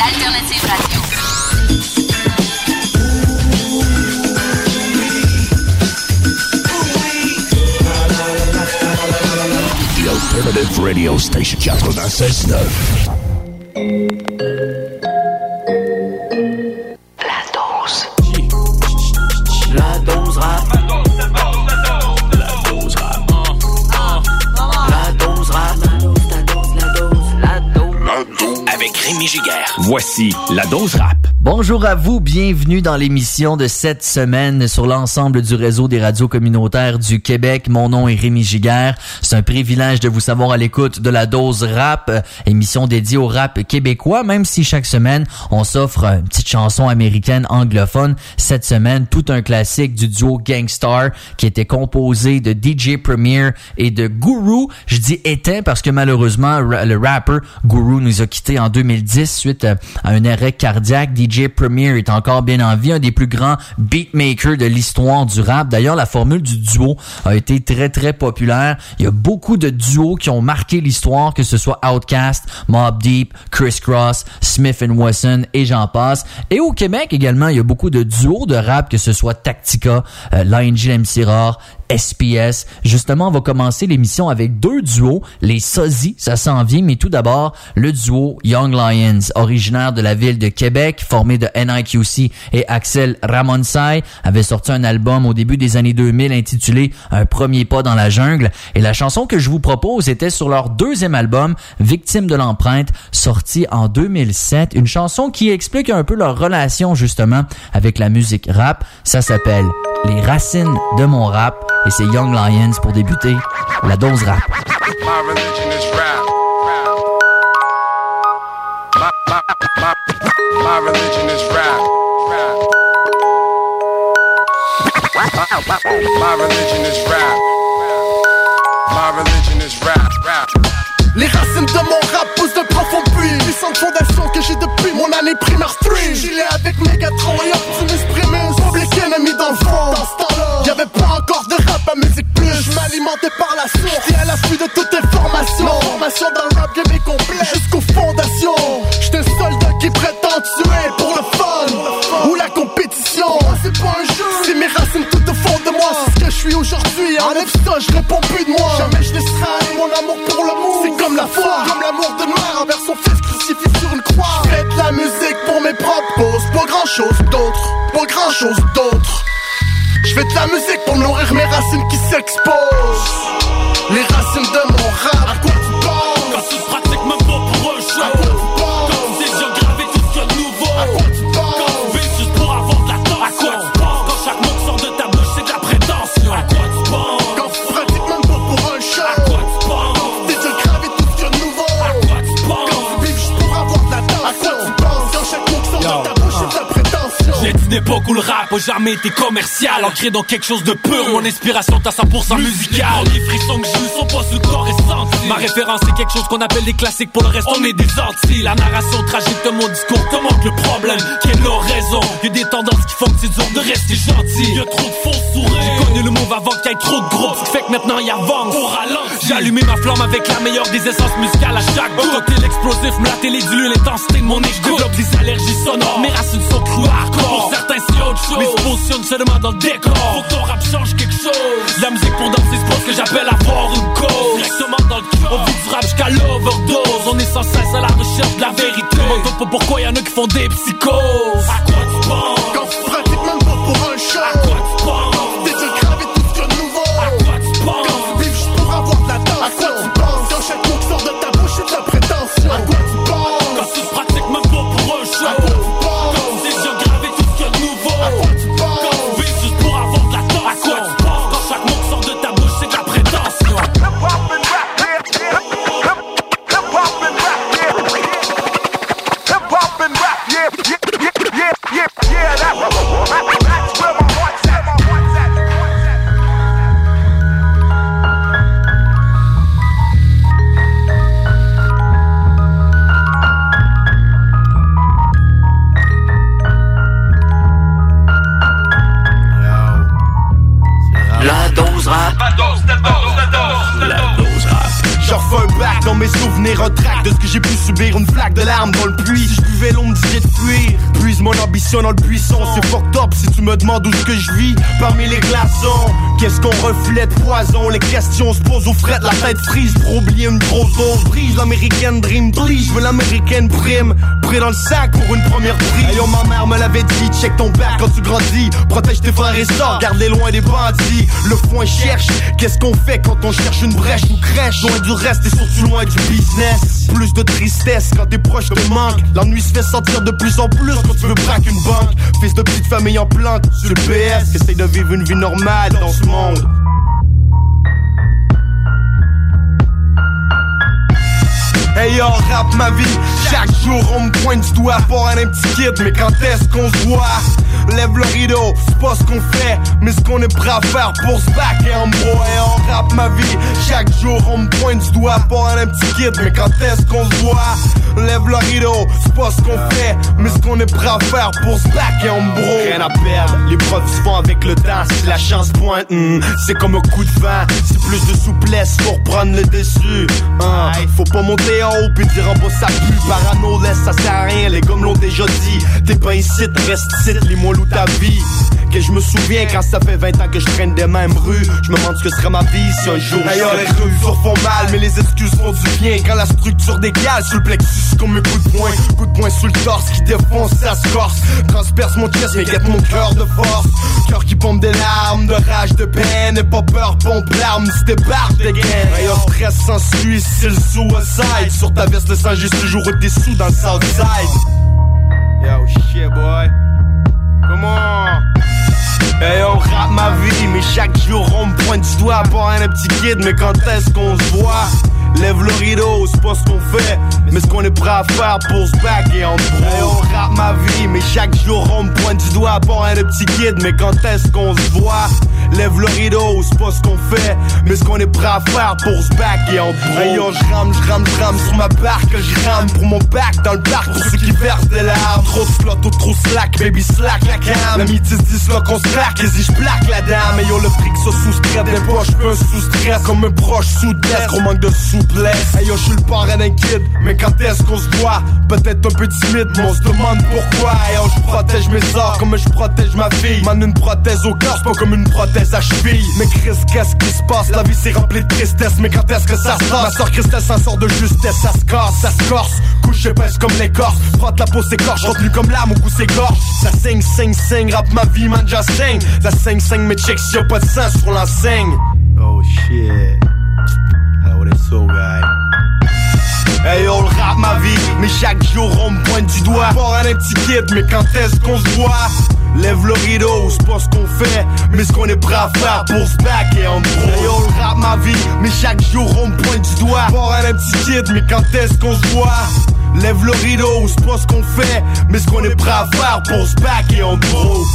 l'Alternative Radio. The Alternative Radio Station 96.9. La dose rap. Avec Rémi Giguère. Voici la dose rap. Bonjour à vous, bienvenue dans l'émission de cette semaine sur l'ensemble du réseau des radios communautaires du Québec. Mon nom est Rémi Giguère. C'est un privilège de vous savoir à l'écoute de la dose rap, émission dédiée au rap québécois, même si chaque semaine, on s'offre une petite chanson américaine anglophone. Cette semaine, tout un classique du duo Gang Starr qui était composé de DJ Premier et de Guru. Je dis éteint parce que malheureusement, le rapper Guru nous a quittés en 2010 suite à un arrêt cardiaque. DJ Premier est encore bien en vie, un des plus grands beatmakers de l'histoire du rap. D'ailleurs, la formule du duo a été très, très populaire. Il y a beaucoup de duos qui ont marqué l'histoire, que ce soit Outkast, Mobb Deep, Criss Cross, Smith & Wesson et j'en passe. Et au Québec également, il y a beaucoup de duos de rap, que ce soit Tactica, l'ANG MC Rare, SPS. Justement, on va commencer l'émission avec deux duos. Les Sozzy, ça s'en vient, mais tout d'abord, le duo Young Lions, originaire de la ville de Québec, formé de NIQC et Axel Ramonsay, avait sorti un album au début des années 2000 intitulé Un premier pas dans la jungle. Et la chanson que je vous propose était sur leur deuxième album, Victime de l'empreinte, sorti en 2007. Une chanson qui explique un peu leur relation, justement, avec la musique rap. Ça s'appelle Les racines de mon rap. Et c'est Young Lions pour débuter la dose rap. My religion is rap. My religion is rap. My religion is rap. My religion is rap. Les racines de mon rap poussent de profond puits. Puissante fondation que j'ai depuis mon année primaire stream. J'y l'ai avec Megatron et Optimus Primus. Public Enemy dans le fond. Dans ce temps-là, y'avait pas encore de rap à Musique Plus. J'm'alimentais par la source. J'étais à l'affût de toute information. Formation dans le rap game est complète jusqu'aux fondations. J'étais un soldat qui prétend tuer pour le fun ou la compétition. Moi c'est pas un jeu, c'est mes racines tout au fond de moi. C'est ce que je suis aujourd'hui. Enlève ça, je réponds plus de moi. Jamais je laisserai mon amour pour l'amour. C'est comme la foi, comme l'amour de mère envers son fils crucifié sur une croix. Je fais de la musique pour mes propres causes, pas grand chose d'autre, pas grand chose d'autre. Je fais de la musique pour nourrir mes racines qui s'exposent. Les racines de mon rap. À quoi tu penses? Quand tu te pratiques même pas pour un show. À quoi tu penses? Quand tu sais géographier tout ce qu'il y a de nouveau. À quoi tu penses? Quand tu vis juste pour avoir de l'attention. À quoi tu penses? Quand chaque mot qui sort de ta bouche c'est de la prétention. À quoi tu penses? Quand tu te pratiques même pas pour un show. À quoi tu penses? T'es déjà gravé tout ce qu'il y a de nouveau. À quoi tu penses? Quand tu vis juste pour avoir de l'attention. À quoi tu penses? Quand chaque mot qui sort de ta bouche c'est de la prétention. J'ai d'une époque où le rap a jamais été commercial, ancré dans quelque chose de pur. Mon inspiration est à 100% musicale. Les frissons que j'ai eu sont pas sous le corps et senti. Ma référence c'est quelque chose qu'on appelle des classiques. Pour le reste on est des antilles. La narration tragique de mon discours te montre le problème. Quelle raison? Y'a des tendances qui font que c'est dur de rester gentil. Y'a trop de faux sourires. J'ai connu le move avant qu'il y ait trop de groupes. Ce qui fait que maintenant il avance pour ralentir. J'ai allumé ma flamme avec la meilleure des essences musicales à chaque bout. Cocktail explosif, me la télé dilue l'intensité de mon nez. Je développe des allergies sonores. Mes racines sont crues hardcore. Pour certains c'est autre chose. Mais se positionne seulement dans le décor. Faut que ton rap change quelque chose. La musique pour danser c'est pas ce que j'appelle avoir une cause. Directement dans le cœur. On vit du rap jusqu'à l'overdose. On est sans cesse à la recherche de la vérité. On ne pas pourquoi y'en a qui font des psychoses. À quoi tu penses? Quand tu te pratiques même pas pour un show. À quoi tu penses? T'es déjà gravé tout ce qu'il y a de nouveau. À quoi tu penses? Quand tu vis juste pour avoir de l'attention. À quoi tu penses? Quand chaque mot qui sort de ta bouche c'est de la prétention. À quoi tu penses? Quand tu te pratiques même pas pour un show. À quoi tu penses? Quand tu sais déjà gravé tout ce qu'il y a de nouveau. À quoi tu penses? Quand tu vis juste pour avoir de l'attention. À quoi tu penses? Quand chaque mot qui sort de ta bouche c'est de la prétention. mes souvenirs, un trac de ce que j'ai pu subir, une flaque de larmes dans le puits. Si je buvais l'eau, me disait de fuir. Puise mon ambition dans le buisson, c'est fucked up si tu me demandes où est-ce que je vis. Parmi les glaçons, qu'est-ce qu'on reflète, poison. Les questions se posent aux frettes, la tête frise pour oublier une grosse dose. Brise l'américaine dream, please, je veux l'américaine prime. Prêt dans le sac pour une première prise. Hey yo, ma mère me l'avait dit, check ton bac quand tu grandis. Protège tes frères et sœurs, garde-les loin des bandits. Le foin cherche, qu'est-ce qu'on fait quand on cherche une brèche ou crèche? Loin du reste et surtout loin du business. Plus de tristesse quand tes proches te manquent. L'ennui se fait sentir de plus en plus quand tu veux braquer une banque. Fils de petite famille en planque sur le PS, essaye de vivre une vie normale dans ce monde. Hey yo, rap ma vie, chaque jour on me pointe du doigt pour un petit kid, mais quand est-ce qu'on se voit? Lève le rideau, c'est pas ce qu'on fait, mais ce qu'on est prêt à faire pour se backer en bro. Hey on rap ma vie, chaque jour on me pointe du doigt pour un petit kid, mais quand est-ce qu'on se voit? Lève le rideau, c'est pas ce qu'on fait, mais ce qu'on est prêt à faire pour se backer en bro. Rien à perdre, les preuves se font avec le temps, si la chance pointe, c'est comme un coup de vent, c'est plus de souplesse pour prendre le dessus. Faut pas monter en haut pis dire en bas ça pue. Parano laisse ça sert à rien, les gars me l'ont déjà dit. T'es pas ici, reste ici, lis-moi l'où ta vie. Que je me souviens quand ça fait 20 ans que je traîne des mêmes rues. Je me demande ce que serait ma vie si un jour d'ailleurs les ruptures font mal, mais les excuses font du bien. Quand la structure dégage sur le plexus comme un coup de poing sous le torse qui défonce, ça se corse. Transperce mon chest mais guette mon cœur de force. Cœur qui pompe des larmes, de rage, de peine. Et pas peur, pompe l'arme si t'es barre de gain. Ailleurs stress sans suicide, le suicide. Sur ta veste le sang juste toujours des sous dans le Southside. Yo shit boy, come on. Hey on rappe ma vie, mais chaque jour on me pointe du doigt pour un petit kid, mais quand est-ce qu'on se voit? Lève le rideau, c'est pas ce qu'on fait, mais ce qu'on est prêt à faire pour se backer en bro. Hey on rappe ma vie, mais chaque jour on me pointe du doigt pour un petit kid, mais quand est-ce qu'on se voit? Lève le rideau, c'est pas ce qu'on fait, mais ce qu'on est prêt à faire pour se backer en bro. Hey yo j'rame sur ma barque, j'rame pour mon bac dans le parc, pour ceux qui versent des larmes. Trop de slot ou trop slack, baby slack la cam. La midi 10 là qu'on se plaque, et si j'plaque la dame. Hey yo le fric ça sous-stress, des poches peu sous-stress, comme un proche sous-test, gros manque de souplesse. Hey yo j'suis le parrain d'un kid, mais quand est-ce qu'on se voit? Peut-être un peu timide, mais on se demande pourquoi. Hey yo j'protège mes ors comme je protège ma fille. Man une prothèse au cœur, c'est pas comme une prothèse à cheville. Mais Chris qu'est-ce qui se passe? La vie c'est rempli de tristesse, mais quand est-ce que ça se passe? Ma soeur Christelle s'en sort de justesse, ça se casse, ça se corse. Couche épaisse comme l'écorce, frotte la peau s'écorche, retenu comme l'âme au cou s'égorge. Ça saigne, rap ma vie man just saigne. Ça saigne mes checks s'il y'a pas de sang sur l'enseigne. Oh shit. Oh that's so guy. Hey on rappe ma vie, mais chaque jour on me pointe du doigt pour un petit kid, mais quand est-ce qu'on se voit? Lève le rideau, c'est pas ce qu'on fait, mais ce qu'on est prêt à faire pour se backer en bro. Hey on rappe ma vie, mais chaque jour on me pointe du doigt pour un petit kid, mais quand est-ce qu'on se voit? Lève le rideau, c'est pas ce qu'on fait, mais ce qu'on est prêt à faire pour se backer en bro.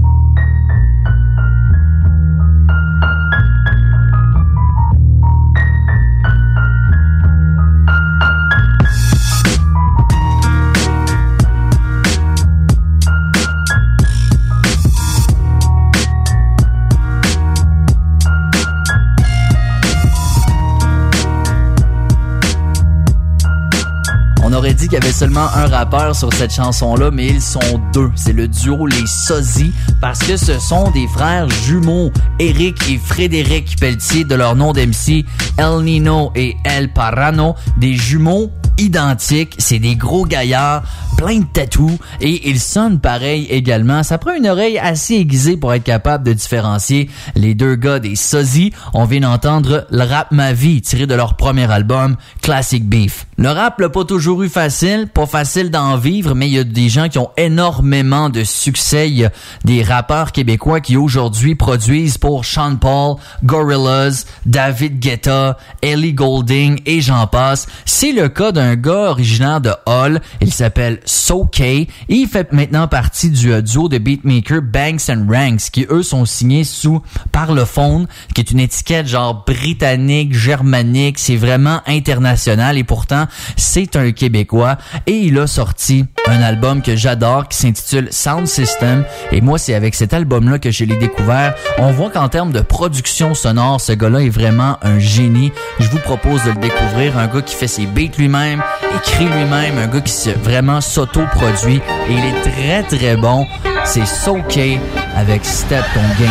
On aurait dit qu'il y avait seulement un rappeur sur cette chanson-là, mais ils sont deux. C'est le duo Les Sosies, parce que ce sont des frères jumeaux, Eric et Frédéric Pelletier, de leur nom d'MC, El Nino et El Parrano, des jumeaux identiques. C'est des gros gaillards, plein de tatous, et ils sonnent pareil également. Ça prend une oreille assez aiguisée pour être capable de différencier les deux gars des Sosies. On vient d'entendre le rap Ma Vie, tiré de leur premier album, Classic Beef. Le rap l'a pas toujours eu facile, pas facile d'en vivre, mais il y a des gens qui ont énormément de succès. Il y a des rappeurs québécois qui aujourd'hui produisent pour Sean Paul, Gorillaz, David Guetta, Ellie Goulding et j'en passe. C'est le cas d'un un gars originaire de Hull. Il s'appelle So-K et il fait maintenant partie du duo de beatmakers Banks & Ranks qui, eux, sont signés sous Parlophone, qui est une étiquette genre britannique, germanique. C'est vraiment international et pourtant, c'est un Québécois. Et il a sorti un album que j'adore qui s'intitule Sound System. Et moi, c'est avec cet album-là que je l'ai découvert. On voit qu'en termes de production sonore, ce gars-là est vraiment un génie. Je vous propose de le découvrir. Un gars qui fait ses beats lui-même, écrit lui-même, un gars qui vraiment s'auto-produit. Et il est très très bon. C'est So-K avec Step Ton Game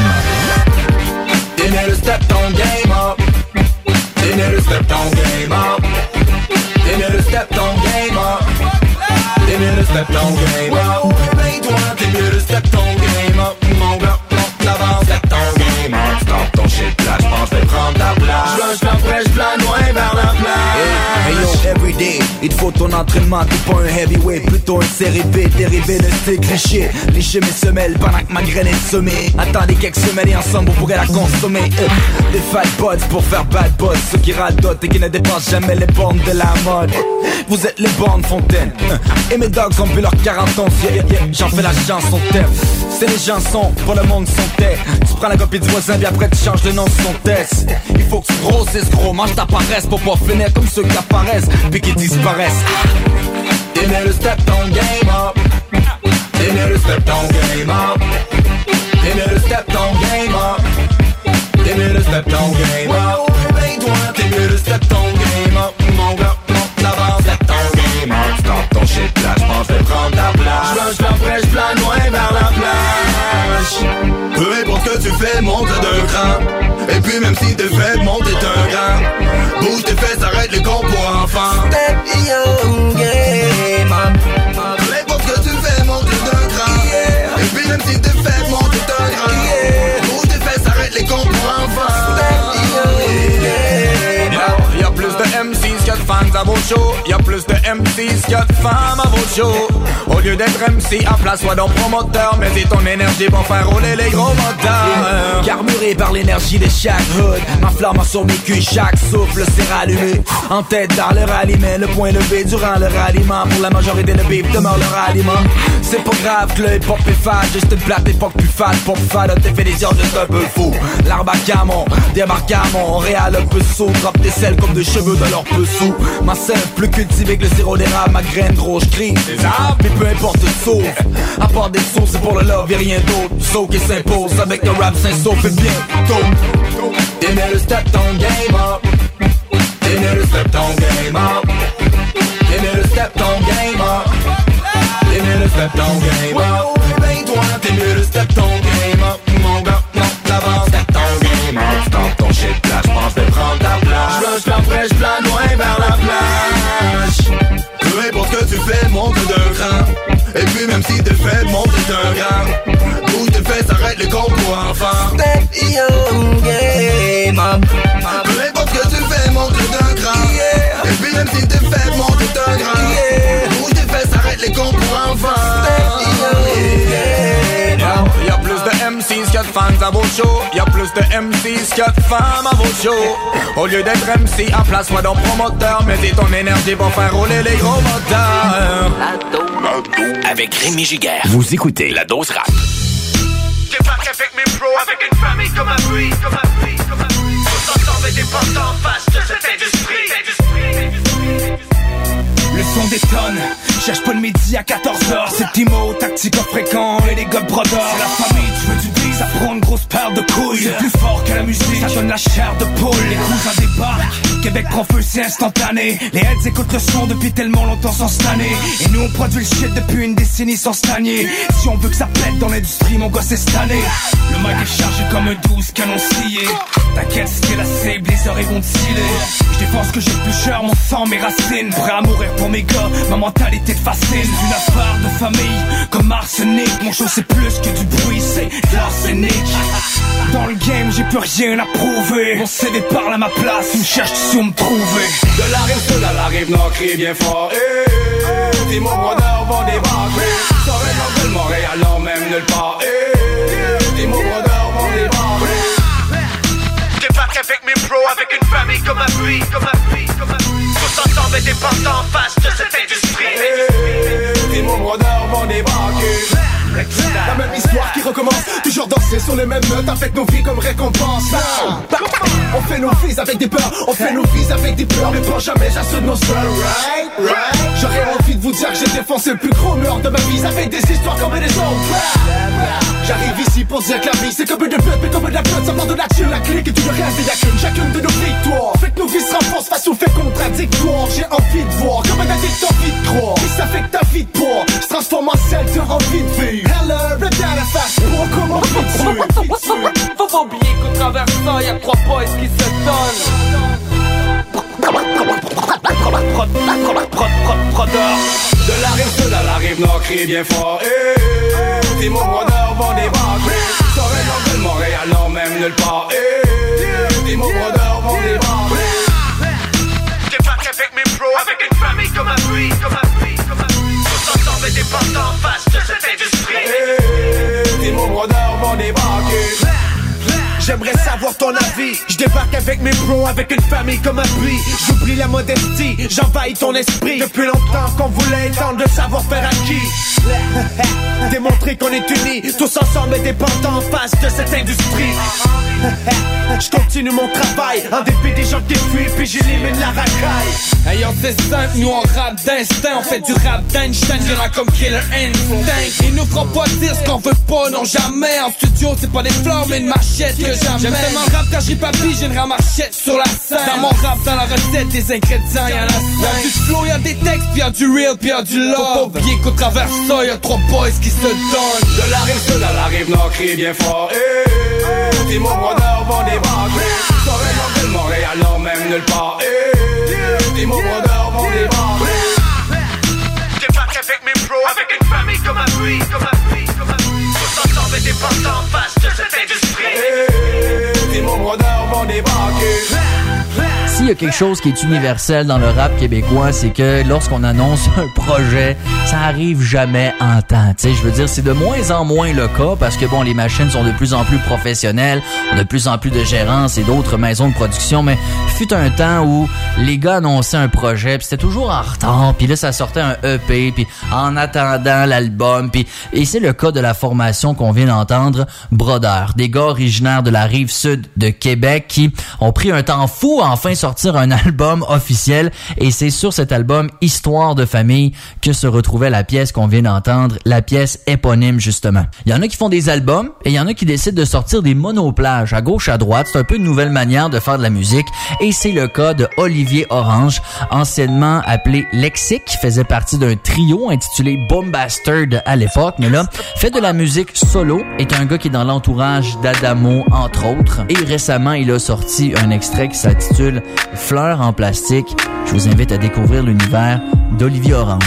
Up. You need to step ton game up. You need to step ton game up. You need to step ton game up. You need to step ton game up. Réveille-toi, t'es mieux de step ton game up. Mon gars, monte l'avant, step ton game up. Stop ton shit là, j'pense de prendre ta place. J'plane loin vers la place. Hey yo, everyday, il te faut ton entraînement. T'es pas un heavyweight, plutôt un série B. Dérivé de ces clichés. Licher mes semelles pendant que ma graine est semée. Attendez quelques semaines et ensemble vous pourrez la consommer. Des fat buds pour faire bad buzz. Ceux qui radotent et qui ne dépassent jamais les bornes de la mode. Vous êtes les bornes fontaines. Et mes dogs ont bu leurs 40 ans. J'en fais la chanson thème. C'est les chansons, pour le monde sont tais. Tu prends la copie du voisin, puis après tu changes le nom de son test. Il faut que tu grossisses gros, mange ta paresse pour pas finir comme ceux qui apparaissent puis qui disparaissent. You need to step ton game up. You need to step ton game up. You need to step ton game up. You need to step ton game up. Réveille-toi, t'es mieux de step ton game up. Mon gars, monte l'avant, step ton game up. Stop ton shit là, j'pense de prendre ta place. J'plane loin vers la plage. Peu importe ce que tu fais, monte d'un cran. Et puis même si t'es faible, monte t'es un grand. Bouge tes fesses, arrête les cons pour enfants. Step your game up. Peu importe ce que tu fais, monte d'un cran. Et puis même si t'es faible, monte t'es un grand. Bouge tes fesses, arrête les cons pour enfants. Step your game up. Y'a plus de MCs que de fans à vos shows. Y'a plus de MCs que de femmes à vos shows. Au lieu d'être MC, à place soit donc promoteur. Mettez ton énergie pour faire rouler les gros moteurs. Carburé par l'énergie de chaque hood. Ma flamme a survécu, chaque souffle s'est rallumé. En tête dans le ralliement, le point levé durant le ralliement. Pour la majorité le beef demeure leur aliment. C'est pas grave que le hip-hop est fade. Juste une plate époque plus fade. Pop fade, définition juste un peu fou. L'arbre à Camon, débarque à Montréal un peu sous. Drop des selles comme des cheveux de leur peu sous. Ma sève plus cultivée que le sirop d'érable. Ma graine rouge crie des arbres. Puis peu importe sauf. À part des sauces, c'est pour le love et rien d'autre. So qui s'impose avec le rap Saint-Sauf et bientôt. You need to step ton game up. You need to step ton game up. You need to step ton game up. You need to step ton game up. Réveille-toi, t'es mieux de step ton game up. Mon gars, monte l'avant, step ton game up. Stop ton shit là, j'pense de prendre ta place. J'plane loin vers la plage. Peu importe ce que tu fais, monte d'un cran. Et puis même si t'es faible, monte d'un grand. Bouge tes fesses, arrête les cons pour enfants. Step your game up. Peu importe ce que tu fais, monte d'un cran. Et puis même si t'es faible, monte d'un grand. Bouge tes fesses, arrête les cons pour enfants. Step your game up. Y'a plus de MCs que de fans à vos shows. Y'a plus de MCs que de femmes à vos shows. Au lieu d'être MC, à place soit donc promoteur. Mettez ton énergie pour faire rouler les gros moteurs. Avec Rémi Giguère. Vous écoutez La Dose Rap. T'es pas qu'avec mes pros, avec une famille comme un bruit, comme un bruit, comme un bruit. Faut s'entendre et défendre en face de cette industrie. Le son détonne, cherche pas le midi à 14h. C'est petits mots, tactiques fréquents et les gars brothers. C'est la famille, tu veux du blé, ça prend une grosse paire de couilles. C'est plus fort que la musique, ça donne la chair de poule. Les cousins débarquent, Québec prend feu, c'est instantané. Les heads écoutent le son depuis tellement longtemps sans stanner. Et nous on produit le shit depuis une décennie sans stagner. Si on veut que ça pète dans l'industrie, mon gars c'est cette année. Le mic est chargé comme un 12 canon scié. T'inquiète, ce qui est la cible, les oreilles vont dealer. Je défense que j'ai le plus cher, mon sang, mes racines. Prêt à mourir pour mes gars, ma mentalité de fascine. Une affaire de famille, comme arsenic. Mon show c'est plus que du bruit, c'est de l'arsenic. Dans le game, j'ai plus rien à prouver. Mon CV parle à ma place, tu me cherches, tu sais où me trouver. De la rive sud à la rive nord, crie bien fort. Des mots brodeurs vont débarquer. Saurais nord de Montréal, alors même nulle part. Des mots brodeurs vont débarquer. T'es pas qu'avec mes pros, avec une famille comme un bruit, comme un bruit, comme un bruit. Faut Tous ensemble indépendants face de cette industrie. Des membres d'or vont débarquer. La même histoire qui recommence, toujours danser sur les mêmes notes avec nos vies comme récompense. On fait nos vies avec des peurs, on fait nos vies avec des pleurs, mais pour jamais j'assume nos soeurs, right? J'aurais envie de vous dire que j'ai défoncé le plus gros mur de ma vie avec des histoires comme des autres. J'arrive ici pour dire que la vie c'est comme une pute, mais comme de la pute, ça part de la tue, la clique et tout le reste des lacunes, chacune de nos victoires. Fait que nos vies se renforcent face aux faits contradictoires. J'ai envie de voir, comme un addict envie de croire. Et ça fait que ta vie de poids se transforme en celle de envie de vivre. Hello, le data face pour comment on vit dessus. Faut pas oublier qu'au travers de ça, y'a 3 boys qui se donnent. De la rive sud à la rive nord, crie bien fort. Des mots brodeurs vont débarquer. Saurait l'angle de Montréal, non même nulle part. Des mots brodeurs vont débarquer. Débarque avec mes bros, avec une famille comme appui, comme appui, comme appui. Tous ensemble indépendants face de cette industrie. Des mots brodeurs vont débarquer. J'aimerais savoir ton avis. Je débarque avec mes bros, avec une famille comme appui. J'oublie la modestie, j'envahis ton esprit. Depuis longtemps qu'on voulait étendre le savoir-faire acquis. Démontrer qu'on est unis, tous ensemble indépendants face de cette industrie. Je continue mon travail, en dépit des gens qui fuient, puis j'élimine la racaille. Hey yo, c'est simple, nous on rap d'instinct, on fait du rap d'Einstein, y'en a comme Killer Instinct. Ils nous feront pas dire ce qu'on veut pas, non jamais. En studio, c'est pas des fleurs, mais une machette que j'amène. J'aime tellement le rap quand j'ai pas pis, j'ai une ramachette sur la scène. Dans mon rap, dans la recette, des ingrédients, y'en a 5. Y'a du flow, y'a des textes, pis y'a du real, pis y'a du love. Faut pas oublier qu'au travers ça, y'a 3 boys qui se donnent. De la rive sud à la rive nord, crie bien fort. Des mots brodeurs vont débarquer. Saurait l'angle de Montréal, non même nulle part. Des mots brodeurs vont débarquer. Débarque avec mes bros, avec une famille comme appui, comme appui, comme appui. Tous ensemble indépendants face de cette industrie. Des mots brodeurs vont débarquer. S'il y a quelque chose qui est universel dans le rap québécois, c'est que lorsqu'on annonce un projet, ça arrive jamais en temps. Tu sais, je veux dire, c'est de moins en moins le cas parce que bon, les machines sont de plus en plus professionnelles, on a de plus en plus de gérance et d'autres maisons de production, mais fut un temps où les gars annonçaient un projet, puis c'était toujours en retard, puis là ça sortait un EP, puis en attendant l'album, puis et c'est le cas de la formation qu'on vient d'entendre, Brodeur, des gars originaires de la rive sud de Québec qui ont pris un temps fou à enfin sortir un album officiel, et c'est sur cet album Histoire de famille que se retrouvait la pièce qu'on vient d'entendre, la pièce éponyme justement. Il y en a qui font des albums et il y en a qui décident de sortir des monoplages à gauche à droite. C'est un peu une nouvelle manière de faire de la musique et c'est le cas de Olivier Orange, anciennement appelé Lexique, qui faisait partie d'un trio intitulé Boom Bastard à l'époque, mais là fait de la musique solo, est un gars qui est dans l'entourage d'Adamo entre autres, et récemment il a sorti un extrait qui s'intitule Fleurs en plastique. Je vous invite à découvrir l'univers d'Olivier Orange.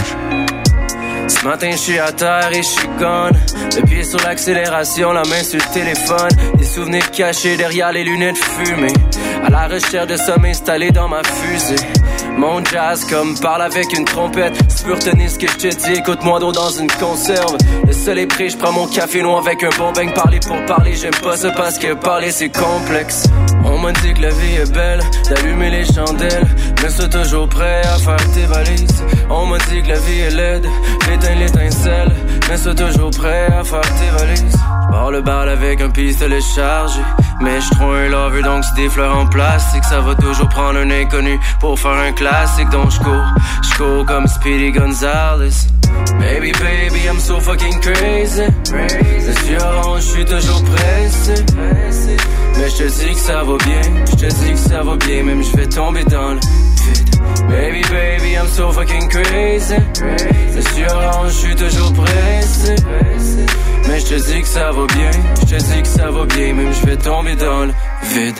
Ce matin je suis à terre et je suis gone. Le pied sur l'accélération, la main sur le téléphone. Des souvenirs cachés derrière les lunettes fumées. À la recherche de sommes installés dans ma fusée. Mon jazz comme parle avec une trompette. Si tu peux retenir ce que je te dis, écoute-moi d'eau dans une conserve. Le soleil brille, je prends mon café noir avec un bon beigne. Parler pour parler, j'aime pas ça parce que parler c'est complexe. On m'a dit que la vie est belle, d'allumer les chandelles, mais sois toujours prêt à faire tes valises. On m'a dit que la vie est laide, d'éteindre l'étincelle, mais sois toujours prêt à faire tes valises. J'barre le bal avec un pistolet chargé, mais j'trouve un lover donc c'est des fleurs en plastique. Ça va toujours prendre un inconnu pour faire un classique. Donc j'cours comme Speedy Gonzales. Baby, baby, I'm so fucking crazy. C'est sûr, j'suis toujours pressé. Mais j'te dis que ça va bien, j'te dis que ça va bien, même j'vais tomber dans le vide. Baby, baby, I'm so fucking crazy. C'est sûr, j'suis toujours pressé. Mais j'te dis que ça va bien, j'te dis que ça va bien, même j'vais tomber dans le vide.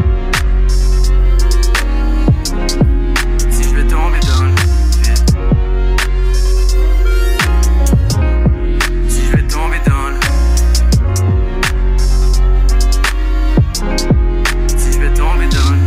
Si j'vais tomber dans le vide. Si j'vais tomber dans le Si j'vais tomber dans le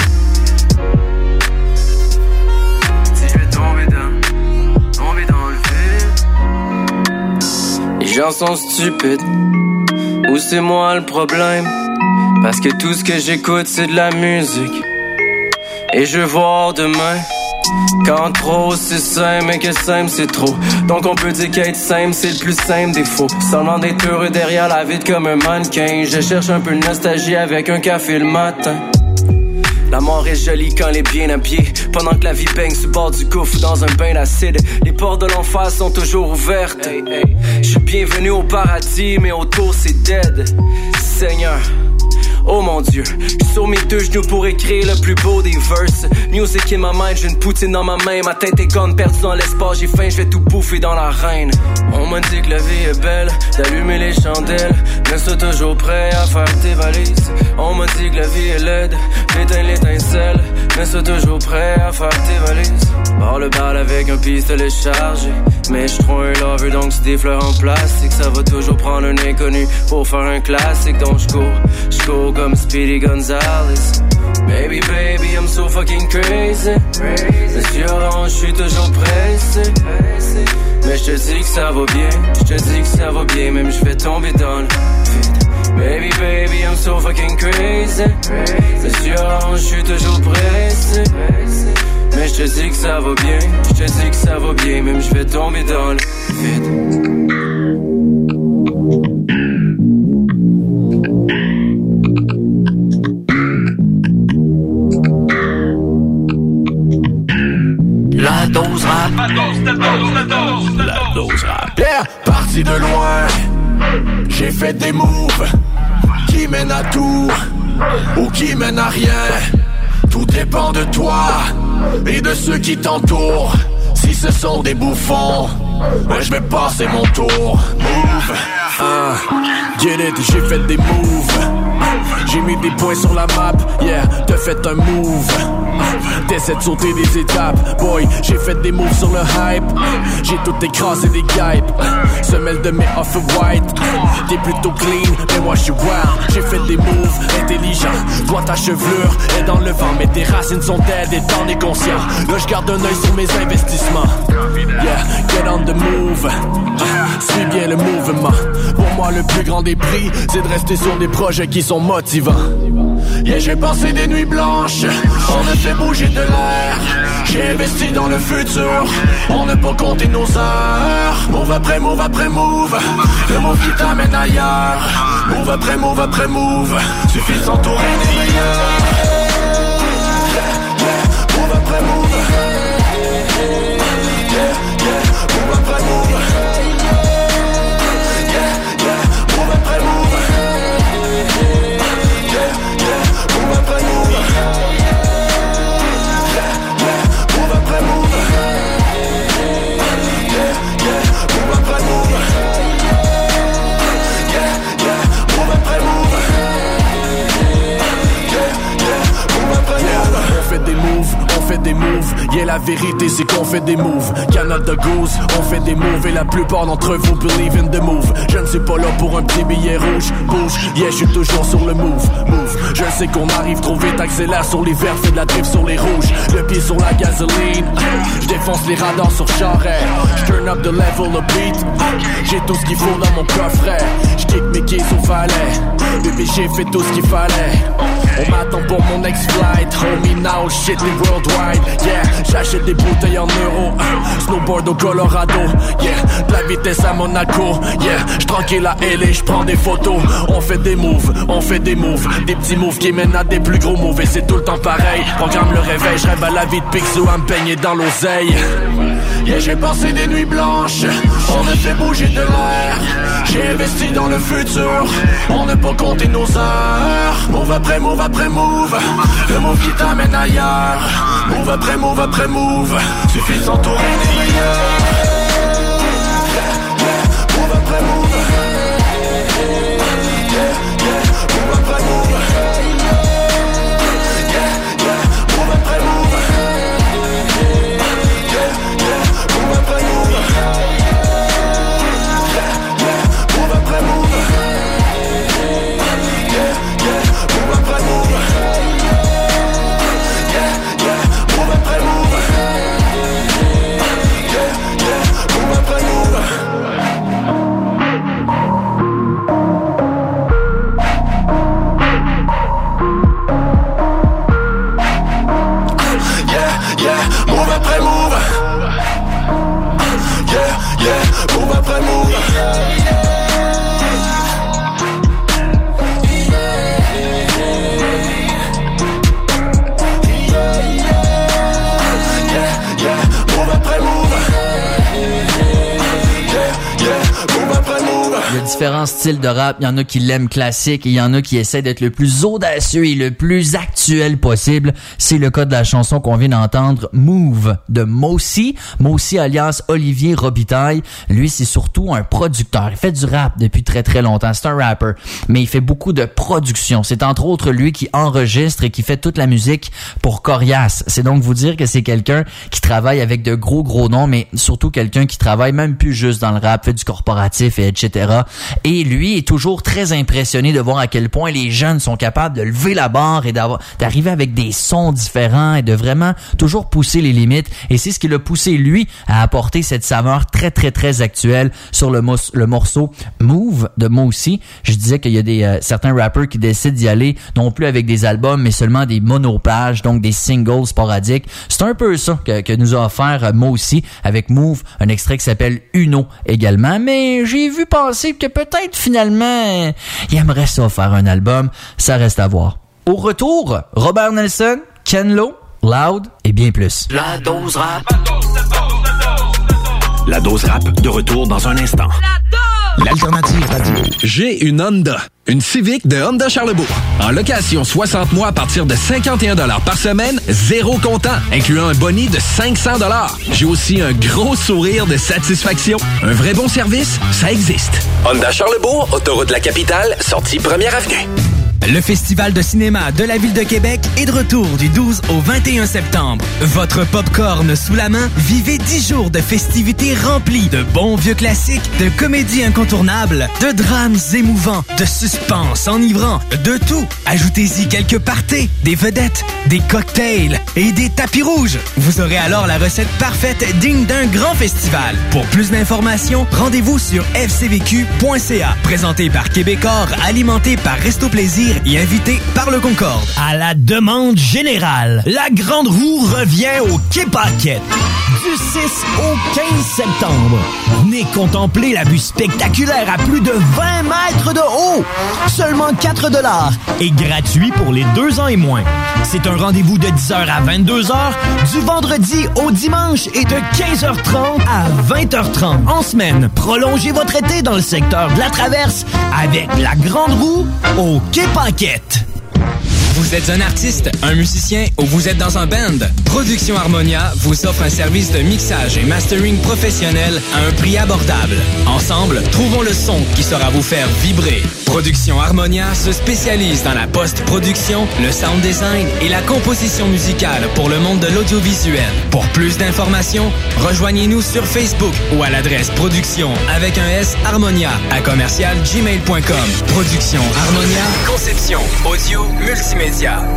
Si j'vais tomber dans le vide. Les gens sont stupides, ou c'est moi le problème? Parce que tout ce que j'écoute c'est de la musique. Et je veux voir demain, Quand trop c'est simple, mais que simple c'est trop. Donc on peut dire qu'être simple c'est le plus simple des faux. Seulement d'être heureux derrière la vide comme un mannequin. Je cherche un peu de nostalgie avec un café le matin. La mort est jolie quand elle est bien à pied. Pendant que la vie baigne sur le bord du gouffre dans un bain d'acide. Les portes de l'enfer sont toujours ouvertes. Je suis bienvenu au paradis, mais autour c'est dead. Seigneur, oh mon Dieu, j'suis sur mes deux genoux pour écrire le plus beau des verses. Music in my mind, j'ai une poutine dans ma main. Ma tête est gone, perdue dans l'espace, j'ai faim, j'vais tout bouffer dans l'arène. On m'a dit que la vie est belle, d'allumer les chandelles, mais sois toujours prêt à faire tes valises. On m'a dit que la vie est laide, d'éteindre l'étincelle, mais sois toujours prêt à faire tes valises. Barre le bal avec un pistolet chargé, mais j'suis trop un lover donc c'est des fleurs en plastique. Ça va toujours prendre un inconnu pour faire un classique. Donc j'cours comme Speedy Gonzales. Baby, baby, I'm so fucking crazy. Monsieur Orange, j'suis toujours pressé. Mais j'te dis que ça va bien, j'te dis que ça va bien, même j'vais tomber dans le vide. Baby, baby, I'm so fucking crazy. Monsieur Orange, j'suis toujours pressé. Mais j'te dis que ça va bien, j'te dis que ça va bien, même j'vais tomber dans le vide. La dose rap. La dose rap. Yeah, parti de loin, j'ai fait des moves qui mènent à tout ou qui mènent à rien. Tout dépend de toi et de ceux qui t'entourent. Si ce sont des bouffons, je vais passer mon tour. Move, get it, j'ai fait des moves. J'ai mis des points sur la map, yeah, t'as fait un move. T'essaies de sauter des étapes, boy, j'ai fait des moves sur le hype. J'ai tout écrasé des guipes, semelle de mes off-white. T'es plutôt clean, mais moi j'suis wild. J'ai fait des moves intelligents, toi ta chevelure est dans le vent, mais tes racines sont dead et t'en es conscient. Là j'garde un œil sur mes investissements. Yeah, get on the move, suis bien le mouvement. Pour moi le plus grand des prix, c'est de rester sur des projets qui sont motivants. Yeah, j'ai passé des nuits blanches, on a fait bouger de l'air. J'ai investi dans le futur, on n'a pas compté nos heures. Move après move après move, le move qui t'amène ailleurs. Move après move après move, suffit de s'entourer des meilleurs. Move après move, move après move, move après move. On fait des moves, yeah la vérité c'est qu'on fait des moves. Canada Goose, on fait des moves et la plupart d'entre vous believe in the move. Je ne suis pas là pour un petit billet rouge, bouge, yeah je suis toujours sur le move. Je sais qu'on arrive trop vite, accélère sur les verts, fais de la drift sur les rouges. Le pied sur la gasoline, je défonce les radars sur Charest. Je turn up the level of beat, j'ai tout ce qu'il faut dans mon coffret. Je kick mes keys au valet, bébé j'ai fait tout ce qu'il fallait. On m'attend pour mon next flight, homie now shit les worldwide. Yeah, j'achète des bouteilles en euros, snowboard au Colorado. Yeah, de la vitesse à Monaco. Yeah, j'tranquille à LA, j'prends des photos. On fait des moves, des petits moves qui mènent à des plus gros moves. Et c'est tout le temps pareil, programme le réveil. J'rêve à la vie de Picsou à me peigner dans l'oseille. Yeah, j'ai passé des nuits blanches, on a fait bouger de l'air. J'ai investi dans le futur, on n'a pas compté nos heures. Move après move après move, le move qui t'amène ailleurs. Move après move, suffit de s'entourer des meilleurs. Move après move, move après move, move après move, move après move, move après move, move après move. Move après move, Il y a différents styles de rap. Il y en a qui l'aiment classique et il y en a qui essaient d'être le plus audacieux et le plus actuel possible. C'est le cas de la chanson qu'on vient d'entendre, Move, de Mossy. Mossy alias Olivier Robitaille. Lui, c'est surtout un producteur. Il fait du rap depuis très très longtemps. C'est un rapper. Mais il fait beaucoup de production. C'est entre autres lui qui enregistre et qui fait toute la musique pour Corias. C'est donc vous dire que c'est quelqu'un qui travaille avec de gros noms, mais surtout quelqu'un qui travaille même plus juste dans le rap, fait du corporatif et etc. Et lui est toujours très impressionné de voir à quel point les jeunes sont capables de lever la barre et d'arriver avec des sons différents et de vraiment toujours pousser les limites. Et c'est ce qui l'a poussé, lui, à apporter cette saveur très, très, très actuelle sur le morceau Move de Mossy. Je disais qu'il y a certains rappers qui décident d'y aller non plus avec des albums, mais seulement des monopages, donc des singles sporadiques. C'est un peu ça que nous a offert Mossy avec Move, un extrait qui s'appelle Uno également. Mais j'ai vu penser que peut-être finalement, il aimerait ça faire un album. Ça reste à voir. Au retour, Robert Nelson, Ken Lo, Loud et bien plus. La dose rap. La dose rap de retour dans un instant. L'alternative radio. J'ai une Honda. Une Civic de Honda Charlebourg. En location 60 mois à partir de 51 $ par semaine, zéro comptant, incluant un boni de 500 $. J'ai aussi un gros sourire de satisfaction. Un vrai bon service, ça existe. Honda Charlebourg, autoroute de la capitale, sortie 1er avenue. Le Festival de cinéma de la Ville de Québec est de retour du 12 au 21 septembre. Votre popcorn sous la main, vivez 10 jours de festivités remplies de bons vieux classiques, de comédies incontournables, de drames émouvants, de suspense enivrant, de tout. Ajoutez-y quelques parties, des vedettes, des cocktails et des tapis rouges. Vous aurez alors la recette parfaite digne d'un grand festival. Pour plus d'informations, rendez-vous sur fcvq.ca. Présenté par Québecor, alimenté par Resto Plaisir et invité par le Concorde. À la demande générale, la Grande Roue revient au Quai Paquette. Du 6 au 15 septembre. Venez contempler la vue spectaculaire à plus de 20 mètres de haut. Seulement 4 $ et gratuit pour les 2 ans et moins. C'est un rendez-vous de 10h à 22h, du vendredi au dimanche et de 15h30 à 20h30 en semaine. Prolongez votre été dans le secteur de la Traverse avec la Grande Roue au Quai Paquette. Vous êtes un artiste, un musicien ou vous êtes dans un band? Production Harmonia vous offre un service de mixage et mastering professionnel à un prix abordable. Ensemble, trouvons le son qui saura vous faire vibrer. Production Harmonia se spécialise dans la post-production, le sound design et la composition musicale pour le monde de l'audiovisuel. Pour plus d'informations, rejoignez-nous sur Facebook ou à l'adresse production avec un S Harmonia à commercial-gmail.com. Production Harmonia, conception, audio, multimédia.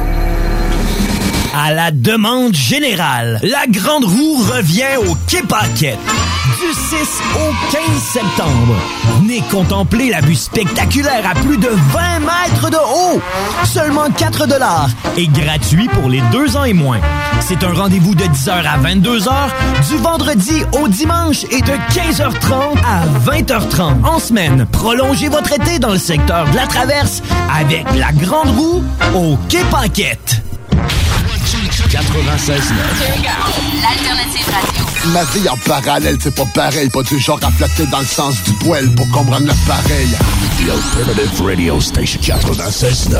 À la demande générale, la Grande Roue revient au Quai Paquette. Du 6 au 15 septembre. Venez contempler la vue spectaculaire à plus de 20 mètres de haut. Seulement 4 $ et gratuit pour les 2 ans et moins. C'est un rendez-vous de 10h à 22h, du vendredi au dimanche et de 15h30 à 20h30 en semaine. Prolongez votre été dans le secteur de la Traverse avec la Grande Roue au Quai Paquette. 96.9. L'alternative radio. Ma vie en parallèle, c'est pas pareil. Pas du genre à flatter dans le sens du poil pour comprendre l'appareil. The Alternative Radio Station 96.9.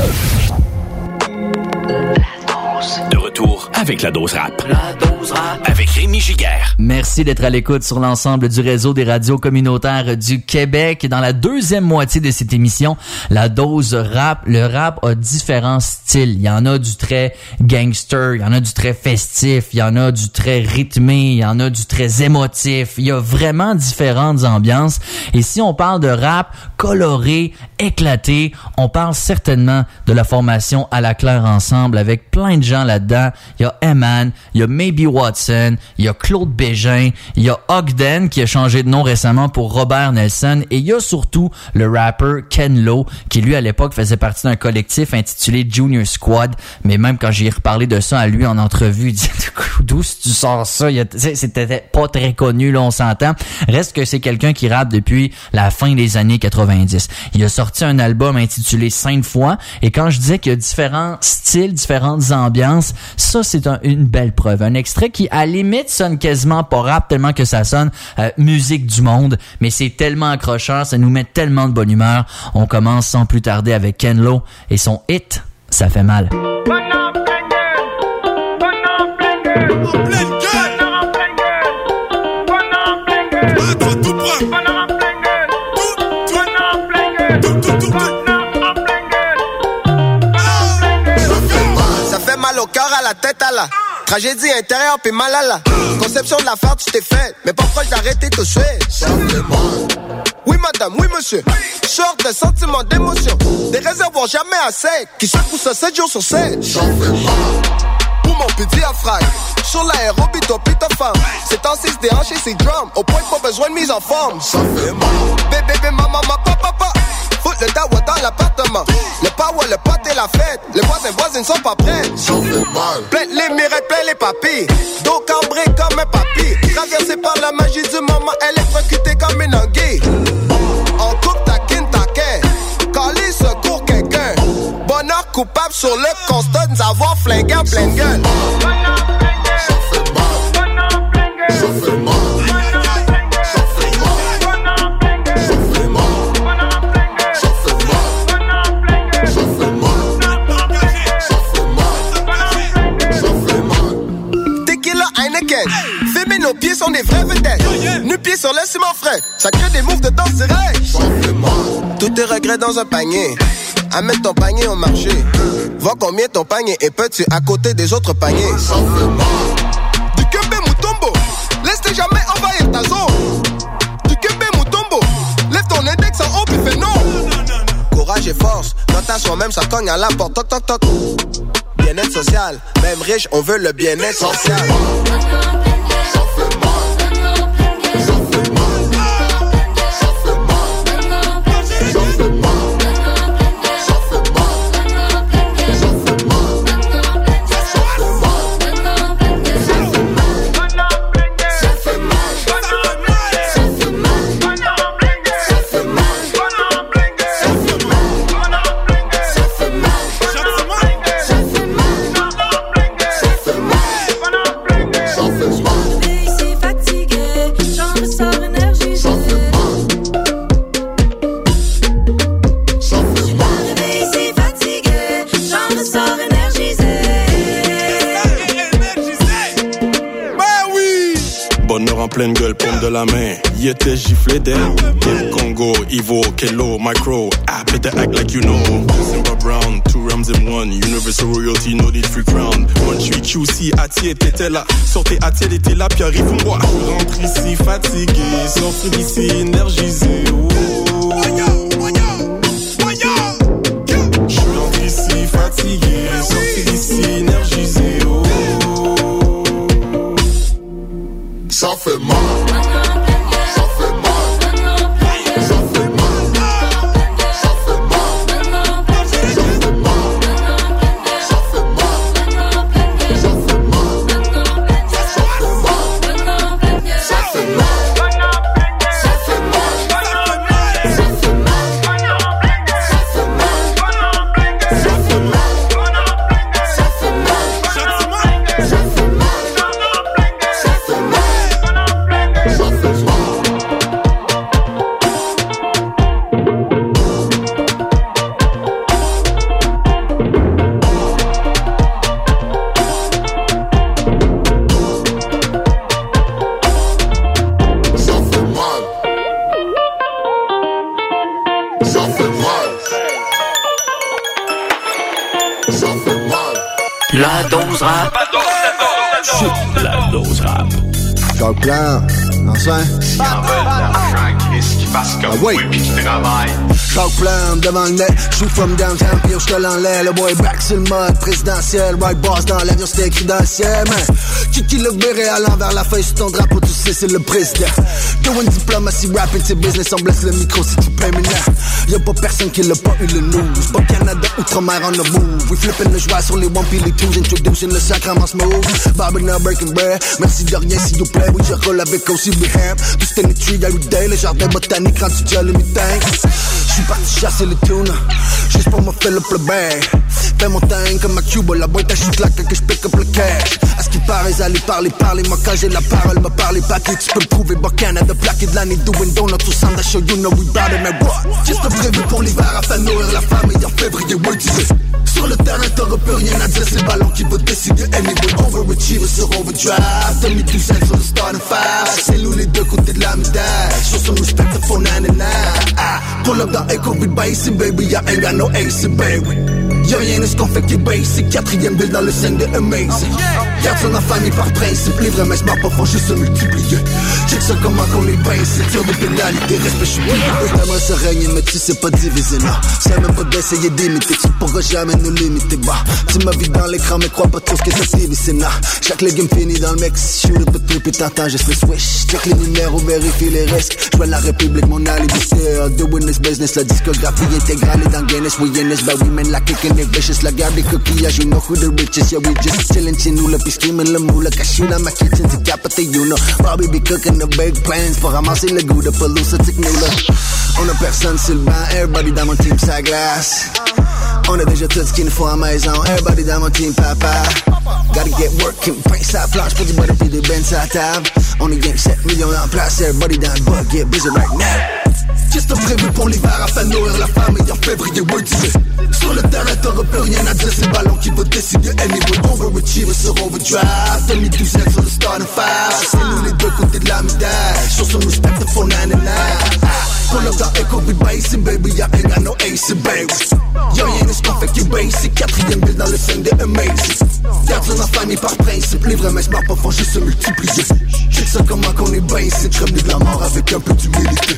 De retour avec la dose rap. La dose rap. Avec Rémi Giguère. Merci d'être à l'écoute sur l'ensemble du réseau des radios communautaires du Québec. Dans la deuxième moitié de cette émission, la dose rap. Le rap a différents styles. Il y en a du très gangster, il y en a du très festif, il y en a du très rythmé, il y en a du très émotif. Il y a vraiment différentes ambiances. Et si on parle de rap coloré, éclaté, on parle certainement de la formation À la Claire Ensemble avec plein de gens là-dedans. Il y a Eman, il y a Maybe Watson, il y a Claude Bégin, il y a Ogden qui a changé de nom récemment pour Robert Nelson et il y a surtout le rapper Ken Lo qui lui à l'époque faisait partie d'un collectif intitulé Junior Squad, mais même quand j'ai reparlé de ça à lui en entrevue, il dit d'où tu sors ça? C'était pas très connu, là on s'entend. Reste que c'est quelqu'un qui rappe depuis la fin des années 90. Il a sorti un album intitulé 5 fois et quand je disais qu'il y a différents styles, différentes ambiances, Ça, c'est une belle preuve. Un extrait qui, à la limite, sonne quasiment pas rap, tellement que ça sonne musique du monde, mais c'est tellement accrocheur, ça nous met tellement de bonne humeur. On commence sans plus tarder avec Ken Lo et son hit, Ça fait mal. Ça fait mal au cœur, à la tête, à la tragédie intérieure, puis mal à la conception de l'affaire, tu t'es fait, mais pas proche d'arrêter tout de suite. Ça fait mal. Oui madame, oui monsieur, sorte de sentiments, d'émotions, des réservoirs jamais assez, qui secouent ça 7 jours sur 7. Ça fait mal. Pour mon petit diaphragme, sur l'aérobie, toi pis ta femme, c'est temps 6 déhanché ses drums, au point que pas besoin de mise en forme. Ça fait mal. Bébé, maman, papa, fout le dawa dans l'appartement, le power, le pote et la fête, les voisins sont pas prêts. Ça fait mal. Plein les mirettes, plein les papilles, dos cambré comme un papy, traversé par la magie du moment, électrocutée comme une anguille. On coupe taquin, calé secours quelqu'un, bonheur coupable sur le constat de nous avoir flingué en pleine gueule. Ça fait mal. Ça fait mal. Fais nos pieds sont des vrais vedettes. Nu-pieds sur le ciment frais, ça crée des moves de danse direct. Tous tes regrets dans un panier, amène ton panier au marché. Vois combien ton panier est petit à côté des autres paniers. Du Kembe Mutombo, laisse-les jamais envahir ta zone. Du Kembe Mutombo, lève ton index en haut puis fais non. Courage et force, quant à soi-même ça cogne à la porte. Toc toc toc. Bien-être social, même riche, on veut le bien-être social. En pleine gueule, paume de la main, y était giflé d'air. Kim Congo, Evo, Kelo, Micro, better act like you know. Simba Brown, 2 rounds in 1, Universal Royalty, no need free crown. One Tree QC, Atier, t'étais là. Sortez Atier, elle était là, puis arrive-moi. Je rentre ici fatigué, sortir d'ici énergisé. Oh. Je rentre ici fatigué, sortir d'ici énergisé. Oh. Ça fait mal. Ça fait mal. Ça fait mal. Ça fait mal. Ça fait mal. Ça fait mal. Ça fait mal. Ça fait mal. La dose rap. C'est la dose rap. Jacques Plante, enfin. Ah oui. Jacques Plante devant le net, shoot from downtown, pire j'te l'enlève. Le boy back sur le mode présidentiel, right boss dans l'avion, c'était écrit dans le ciel, man. Qui le verrait à l'envers la feuille sur ton drapeau, tu sais c'est le président. Doing diplomacy, rapping, c'est business, on blesse le micro si tu payes maintenant. Y'a pas personne qui l'a pas eu le news. Pas Canada, outre-mer on the move. We flipping le joie sur les one puis les twos, introducing le sacrement smooth. Bobbing up, breaking bread, merci de rien s'il vous plaît. Oui, je roule avec aussi Beham. Tout c'était une tree every day, le jardin botanique rend tu gel le mi-tank. J'suis parti chasser les tunes, juste pour me fill up le bag. Fais mon time comme à Cuba, la boîte à shoot là que je pick up le cash. À ce qui paraît, allez parler, moi quand j'ai la parole, me parler pas que tu peux le prouver. But Canada, plaqué de l'année, doing donuts au centre d'achat, you know we bout it, man, what? Juste prévu pour l'hiver afin de nourrir la famille en février, ouais, disais. Sur le terrain, t'auras plus rien à dire, c'est le ballon qui va décider. Anyway, overachiever sur overdrive. 2012 sur le starting five. C'est nous les deux côtés de la médaille. Show some respect for 99. Pull up dans Echo, we basic, baby. I ain't got no ace, baby. Y'a rien de ce qu'on fait qui est basic. 4ème ville dans le 5 de Amazing. Garde son en famille par principe. Les vrais mecs smart pas font juste se multiplier. Check ça comment qu'on est basic. Tire de pénalité, respect, j'suis plus. T'aimerais se régner, mais tu sais pas diviser, non. C'est même pas d'essayer d'imiter. Tu pourras jamais nous limiter, bah. Tu m'as vu dans l'écran, mais crois pas trop ce que ça TV, c'est nah. Chaque légume finit dans le mix. Shoot up a trip et t'entends juste le swish. Check les numéros, vérifie les risques. J'vois la République, mon alibi, c'est doing this business. La discographie intégrale est dans Guinness. We in this, bah we men la kickin' it vicious. La garde des coquillages, you know who the richest. Yeah, we just chillin' chez nous, là, pis screamin' le moule. Cashu dans ma kitchen, c'est capoté, you know. Bobby be cooking the big plans pour ramasser le goût de Palooza, tic nous là. On a personne sur le banc, everybody dans mon team, ça glace. On a déjà tout ce qu'il nous faut à maison, everybody dans mon team, papa. Gotta get working, paint sa planche pour du butter pis des benz à table. On est gang 7 millions en place, everybody dans le bug, get busy right now. Juste prévu pour l'hiver afin de nourrir la famille en février, ouais, disais. Sur le terrain, t'auras plus rien à dire, c'est le ballon qui va décider. Anyway, overachiever sur overdrive. 2012 sur le starting five. C'est nous les deux côtés de la médaille. Show some respect for 99. Pull up dans Echo, we basic, baby. I ain't got no ace, baby. Y'a rien de ce qu'on fait qui est basic. 4ème ville dans le 5 de Amazing. Garde son en famille par principe. Les vrais mecs smart pas font juste se multiplier. Check ça comment qu'on est basic. J'revenu de la mort avec un peu d'humilité.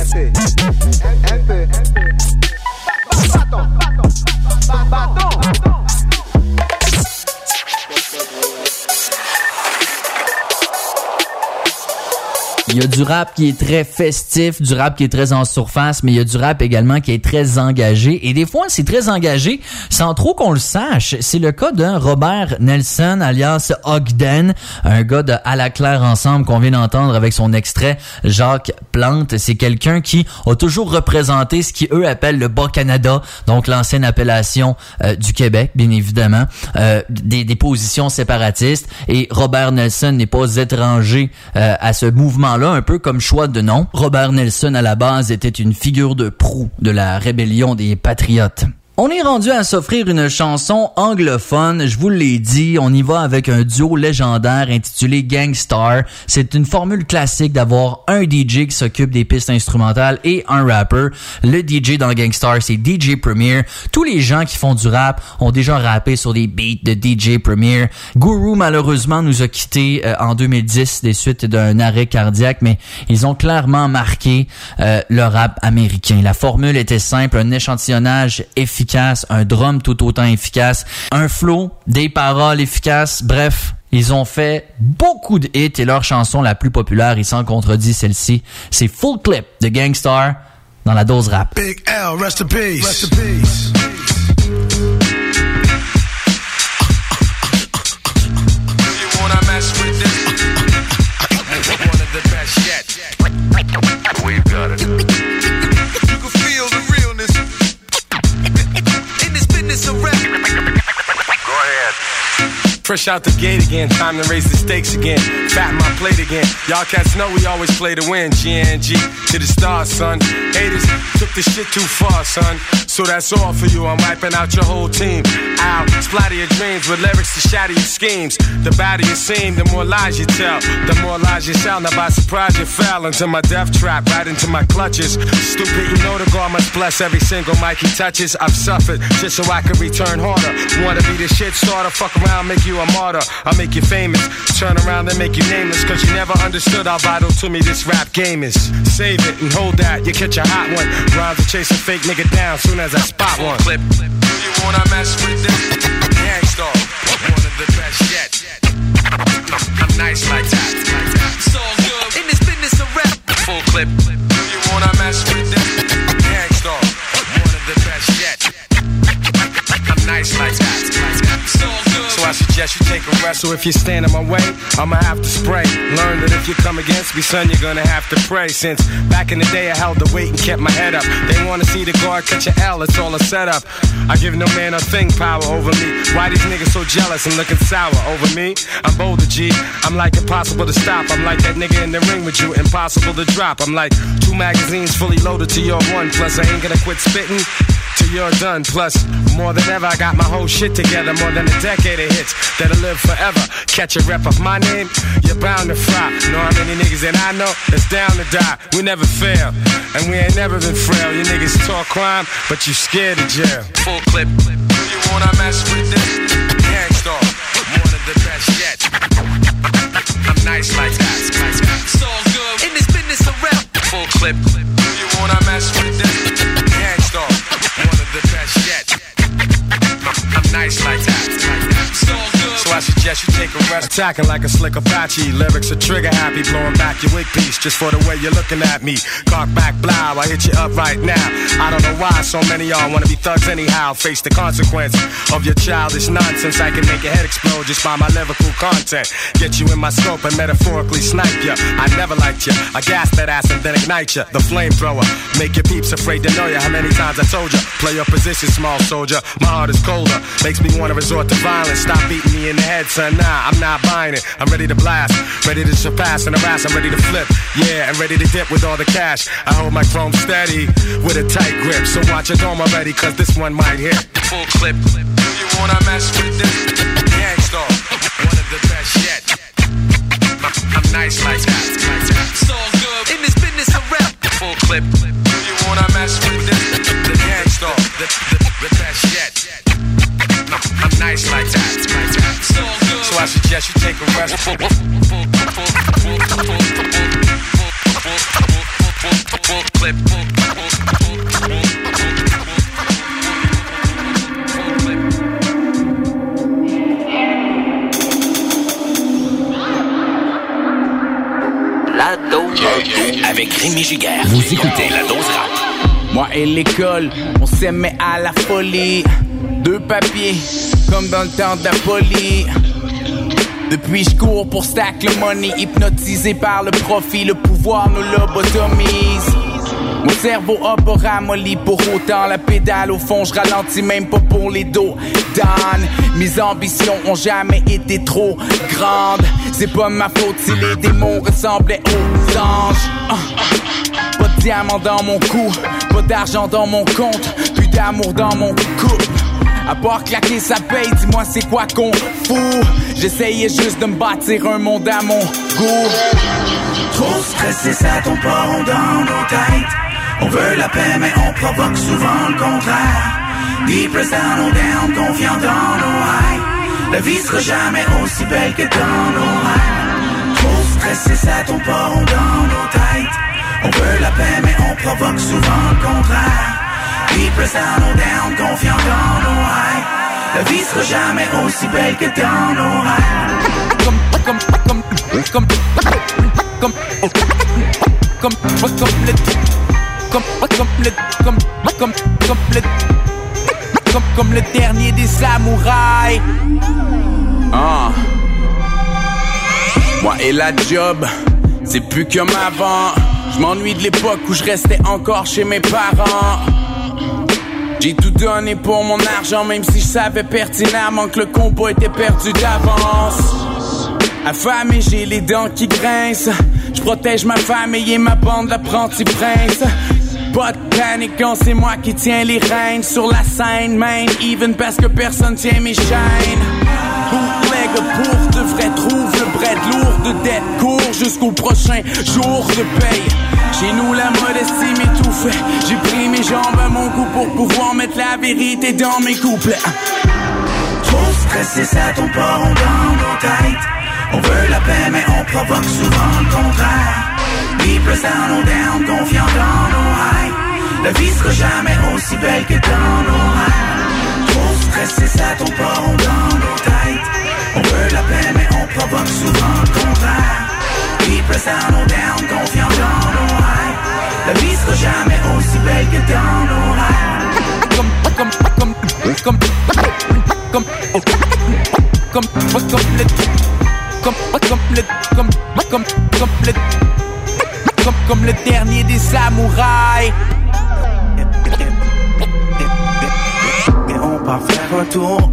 Il y a du rap qui est très festif, du rap qui est très en surface, mais il y a du rap également qui est très engagé. Et des fois, c'est très engagé sans trop qu'on le sache. C'est le cas d'un Robert Nelson, alias Ogden, un gars de À la Claire Ensemble qu'on vient d'entendre avec son extrait Jacques Plante. C'est quelqu'un qui a toujours représenté ce qu'eux appellent le Bas-Canada, donc l'ancienne appellation du Québec, bien évidemment, des positions séparatistes. Et Robert Nelson n'est pas étranger à ce mouvement-là, un peu comme choix de nom. Robert Nelson, à la base, était une figure de proue de la rébellion des Patriotes. On est rendu à s'offrir une chanson anglophone, je vous l'ai dit, on y va avec un duo légendaire intitulé Gang Starr. C'est une formule classique d'avoir un DJ qui s'occupe des pistes instrumentales et un rapper. Le DJ dans Gang Starr, c'est DJ Premier. Tous les gens qui font du rap ont déjà rappé sur des beats de DJ Premier. Guru, malheureusement, nous a quittés en 2010 des suites d'un arrêt cardiaque, mais ils ont clairement marqué le rap américain. La formule était simple, un échantillonnage efficace, un drum tout autant efficace, un flow, des paroles efficaces, bref, ils ont fait beaucoup de hits et leur chanson la plus populaire, et sans contredit celle-ci, c'est Full Clip de Gang Starr dans la dose rap. Big L, rest in peace. Rest in peace. You wanna mess with this? One of the best yet. We've got it. You can feel the realness. In this business of rap. Go ahead. Fresh out the gate again, time to raise the stakes again. Fatten my plate again. Y'all cats know we always play to win. GNG to the stars, son. Haters took this shit too far, son. So that's all for you. I'm wiping out your whole team. I'll splatter your dreams with lyrics to shatter your schemes. The badder you seem, the more lies you tell. The more lies you sound. Now by surprise you fell into my death trap, right into my clutches. Stupid, you know the God must bless every single mic he touches. I've suffered just so I can return harder. Wanna be the shit starter, fuck around, make you a martyr. I'll make you famous, turn around and make you nameless. Cause you never understood how vital to me this rap game is. Save it and hold that, you catch a hot one. Rhymes to chase a fake nigga down soon as I spot one. Clip. You wanna mess with this? Gang Starr, one of the best yet. I'm nice like that. It's all good in this business of rap. Full clip. You wanna mess with this? Gang Starr, one of the best yet. I'm nice like that. It's all good. So I suggest you take a rest. So if you stand in my way, I'ma have to spray. Learn that if you come against me, son, you're gonna have to pray. Since back in the day, I held the weight and kept my head up. They wanna see the guard catch an L, it's all a setup. I give no man a thing power over me. Why these niggas so jealous and looking sour over me? I'm bolder, G. I'm like impossible to stop. I'm like that nigga in the ring with you, impossible to drop. I'm like 2 magazines fully loaded to your 1. Plus, I ain't gonna quit spitting till you're done. Plus, more than ever, I got my whole shit together. More than a decade of hits that'll live forever. Catch a rep of my name, you're bound to fry. Know how many niggas that I know that's down to die. We never fail, and we ain't never been frail. You niggas talk crime, but you scared of jail. Full clip. You wanna mess with this? Gangstar, one of the best yet. I'm nice like that. It's all good in this business around. Full clip. You wanna mess with this? Gangstar, one of the best yet. I'm nice like that. It's all good. So I suggest you take a rest. Attacking like a slick Apache. Lyrics are trigger happy. Blowing back your wig piece just for the way you're looking at me. Cock back, blow. I hit you up right now. I don't know why so many y'all wanna be thugs anyhow. Face the consequence of your childish nonsense. I can make your head explode just by my lyrical content. Get you in my scope and metaphorically snipe ya. I never liked ya. I gas that ass and then ignite ya. The flamethrower. Make your peeps afraid to know ya. How many times I told ya? Play your position, small soldier. My heart is colder. Makes me wanna resort to violence. Stop beating me in the head, son. Nah, I'm not buying it. I'm ready to blast. Ready to surpass and harass. I'm ready to flip. Yeah, and ready to dip with all the cash. I hold my chrome steady with a tight grip. So watch your dome already, cause this one might hit. Full clip. You wanna mess with this? Gangstar, one of the best yet. I'm nice like that. It's all good in this business around. Full clip. You wanna mess with this? The Gangstar, the best yet. I'm nice like that. It's all good. So I suggest you take a rest. Full clip. La dose avec Rémi Giguère. Vous écoutez La Dose Rap. Moi et l'école, on s'aimait à la folie. 2 papiers, comme dans le temps de la folie. Depuis je cours pour stack le money. Hypnotisé par le profit, le pouvoir nous lobotomise. Mon cerveau a pas ramolli pour autant. La pédale au fond, je ralentis même pas pour les dos d'âne. Mes ambitions ont jamais été trop grandes. C'est pas ma faute si les démons ressemblaient aux anges. Pas de diamant dans mon cou, pas d'argent dans mon compte, plus d'amour dans mon couple. À part claquer sa paye, dis-moi c'est quoi qu'on fout. J'essayais juste de me bâtir un monde à mon goût. Trop stressé, ça tombe pas rond dans nos têtes. On veut la paix mais on provoque souvent le contraire. Deep down, no down, confiant dans nos highs. La vie sera jamais aussi belle que dans nos rêves. Trop stressé, ça tombe pas rond dans nos têtes. On veut la paix mais on provoque souvent le contraire. Deep down, no down, confiant dans nos highs. La vie sera jamais aussi belle que dans nos rêves. Comme le dernier des samouraïs. Moi et la job, c'est plus comme avant. Je m'ennuie de l'époque où je restais encore chez mes parents. J'ai tout donné pour mon argent, même si je savais pertinemment que le combat était perdu d'avance. Affamé, j'ai les dents qui grincent. Je protège ma famille et ma bande d'apprenti prince. Pas de panique quand c'est moi qui tiens les rênes sur la scène, main even parce que personne tient mes chaînes. Bootleg pour de vrai, trouve le bread lourd de dette, court jusqu'au prochain jour de paye. Chez nous la modestie m'étouffe. J'ai pris mes jambes à mon cou pour pouvoir mettre la vérité dans mes couplets. Trop stressé, ça tombe pas rond dans nos têtes. On veut la paix mais on provoque souvent le contraire. Deep down, no down, confiant dans nos highs. La vie sera jamais aussi belle que dans nos rêves. Trop stressé, ça tombe pas rond dans nos têtes. On veut la paix mais on provoque souvent le contraire. Deep down, no down, confiant dans nos highs. La vie sera jamais aussi belle que dans nos rêves. Comme faire un tour.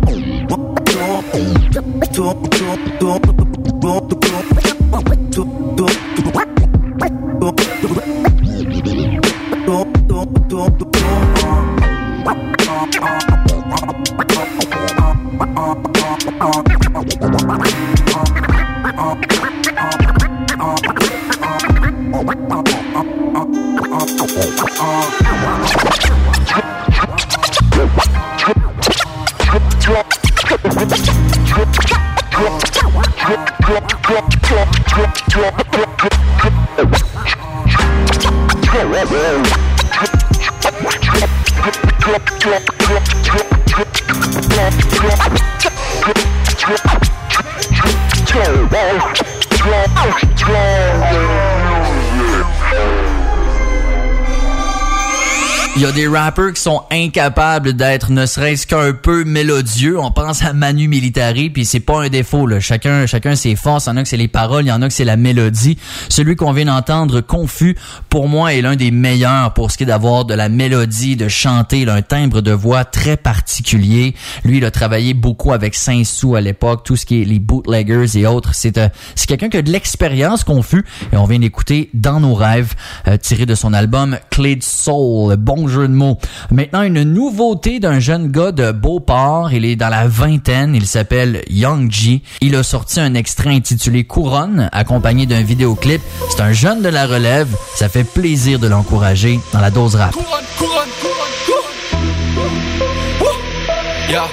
Il y a des rappers qui sont incapables d'être ne serait-ce qu'un peu mélodieux. On pense à Manu Militari, puis c'est pas un défaut, là. Chacun ses forces. Il y en a que c'est les paroles, il y en a que c'est la mélodie. Celui qu'on vient d'entendre, Confus, pour moi, est l'un des meilleurs pour ce qui est d'avoir de la mélodie, de chanter. Il a un timbre de voix très particulier. Lui, il a travaillé beaucoup avec Saint-Sou à l'époque, tout ce qui est les bootleggers et autres. C'est quelqu'un qui a de l'expérience, Confus, et on vient d'écouter Dans nos rêves, tiré de son album Clé de Soul. Bon jeu de mots. Maintenant, une nouveauté d'un jeune gars de Beauport. Il est dans la vingtaine. Il s'appelle Young G. Il a sorti un extrait intitulé Couronne, accompagné d'un vidéoclip. C'est un jeune de la relève. Ça fait plaisir de l'encourager dans la dose rap. Couronne, couronne, couronne, couronne. Yeah.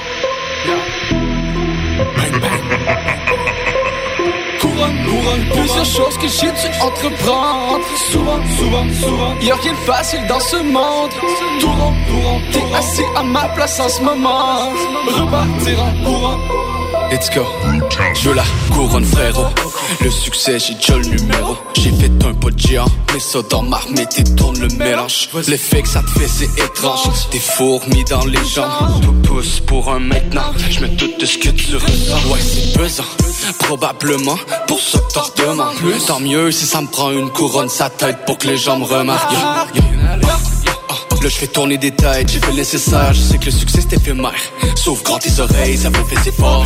Bang, bang. Couronne, plusieurs choses que j'ai dû entreprendre. Souvent, y'a rien de facile dans ce monde. Tout rond, t'es assis à ma place en ce moment. Repartir en courant. Let's go. Je veux la couronne, frérot. Le succès, j'ai déjà le numéro. J'ai fait un pot de géant, mais ça dans ma armée, tourne le mélange. L'effet que ça te fait, c'est étrange. Des fourmis dans les jambes. Tout pousse pour un maintenant. Je me doute de ce que tu ressens. Ouais, c'est pesant. Probablement, pour ça que t'en redemandes. Tant mieux si ça me prend une couronne sa tête pour que les gens me remarquent. Là je fais tourner des têtes, j'ai fait le nécessaire. Je sais que le succès c'est éphémère. Sauf grand tes oreilles, ça me fait ses forts,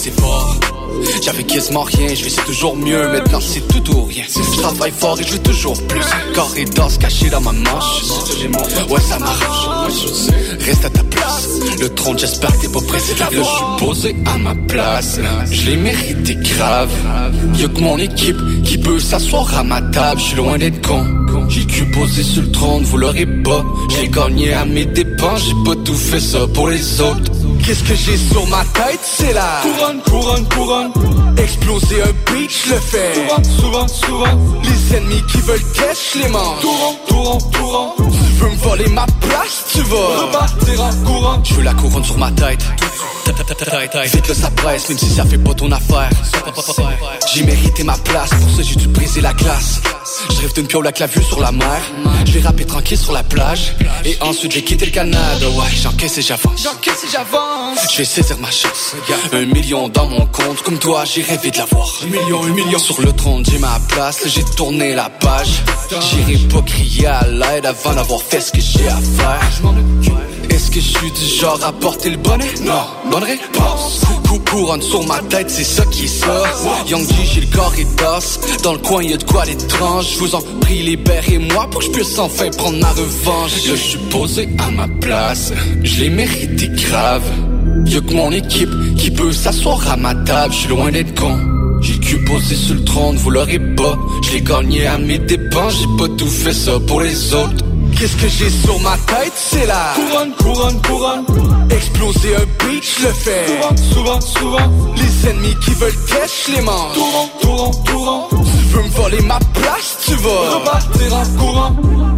J'avais quasiment rien, je fais toujours mieux. Maintenant c'est tout ou rien. Je travaille fort et je veux toujours plus. Corps et danse cachés dans ma manche. Ouais ça m'arrange. Reste à ta place. Le trône j'espère que t'es pas pressé de la. Là je suis posé à ma place. Je l'ai mérité grave. Y'a que mon équipe qui peut s'asseoir à ma table. Je suis loin d'être con. J'ai cru poser sur le trône, vous l'aurez pas. J'ai gagné à mes dépens, j'ai pas tout fait ça pour les autres. Qu'est-ce que j'ai sur ma tête, c'est la couronne. Exploser un beat, je le fais. Souvent. Les ennemis qui veulent test, je les mange. Tout rond. Tu veux me voler ma place, tu vas repartir en courant. Je veux la couronne sur ma tête. Vite que ça presse, même si ça fait pas ton affaire. J'ai mérité ma place, pour ça j'ai dû briser la glace. Je rêve d'une piole avec la vue sur la mer. Je vais rapper tranquille sur la plage. Et ensuite j'ai quitté le Canada. Ouais, j'encaisse et j'avance. Je vais saisir ma chance. 1 million dans mon compte, comme toi j'ai rêvé de l'avoir. 1 million sur le trône, j'ai ma place. Là j'ai tourné la page. J'irai pas crier à l'aide avant d'avoir fait ce que j'ai à faire. Est-ce que je suis du genre à porter le bonnet? Non, bonne réponse. Couronne sur ma tête, c'est ça qui est ça. Young G, j'ai le corps et d'os. Dans le coin, y'a de quoi d'étrange. Je vous en prie, libérez-moi pour que je puisse enfin prendre ma revanche. Là, je suis posé à ma place. Je l'ai mérité grave. Y'a que mon équipe qui peut s'asseoir à ma table. Je suis loin d'être con. J'ai cru poser sur le trône, vous l'aurez pas. Je l'ai gagné à mes dépens, j'ai pas tout fait ça pour les autres. Qu'est-ce que j'ai sur ma tête, c'est la couronne. Exploser un beat, je le fais. Souvent. Les ennemis qui veulent test, je les mange. Tout rond. Tu veux me voler ma place, tu vas repartir en courant.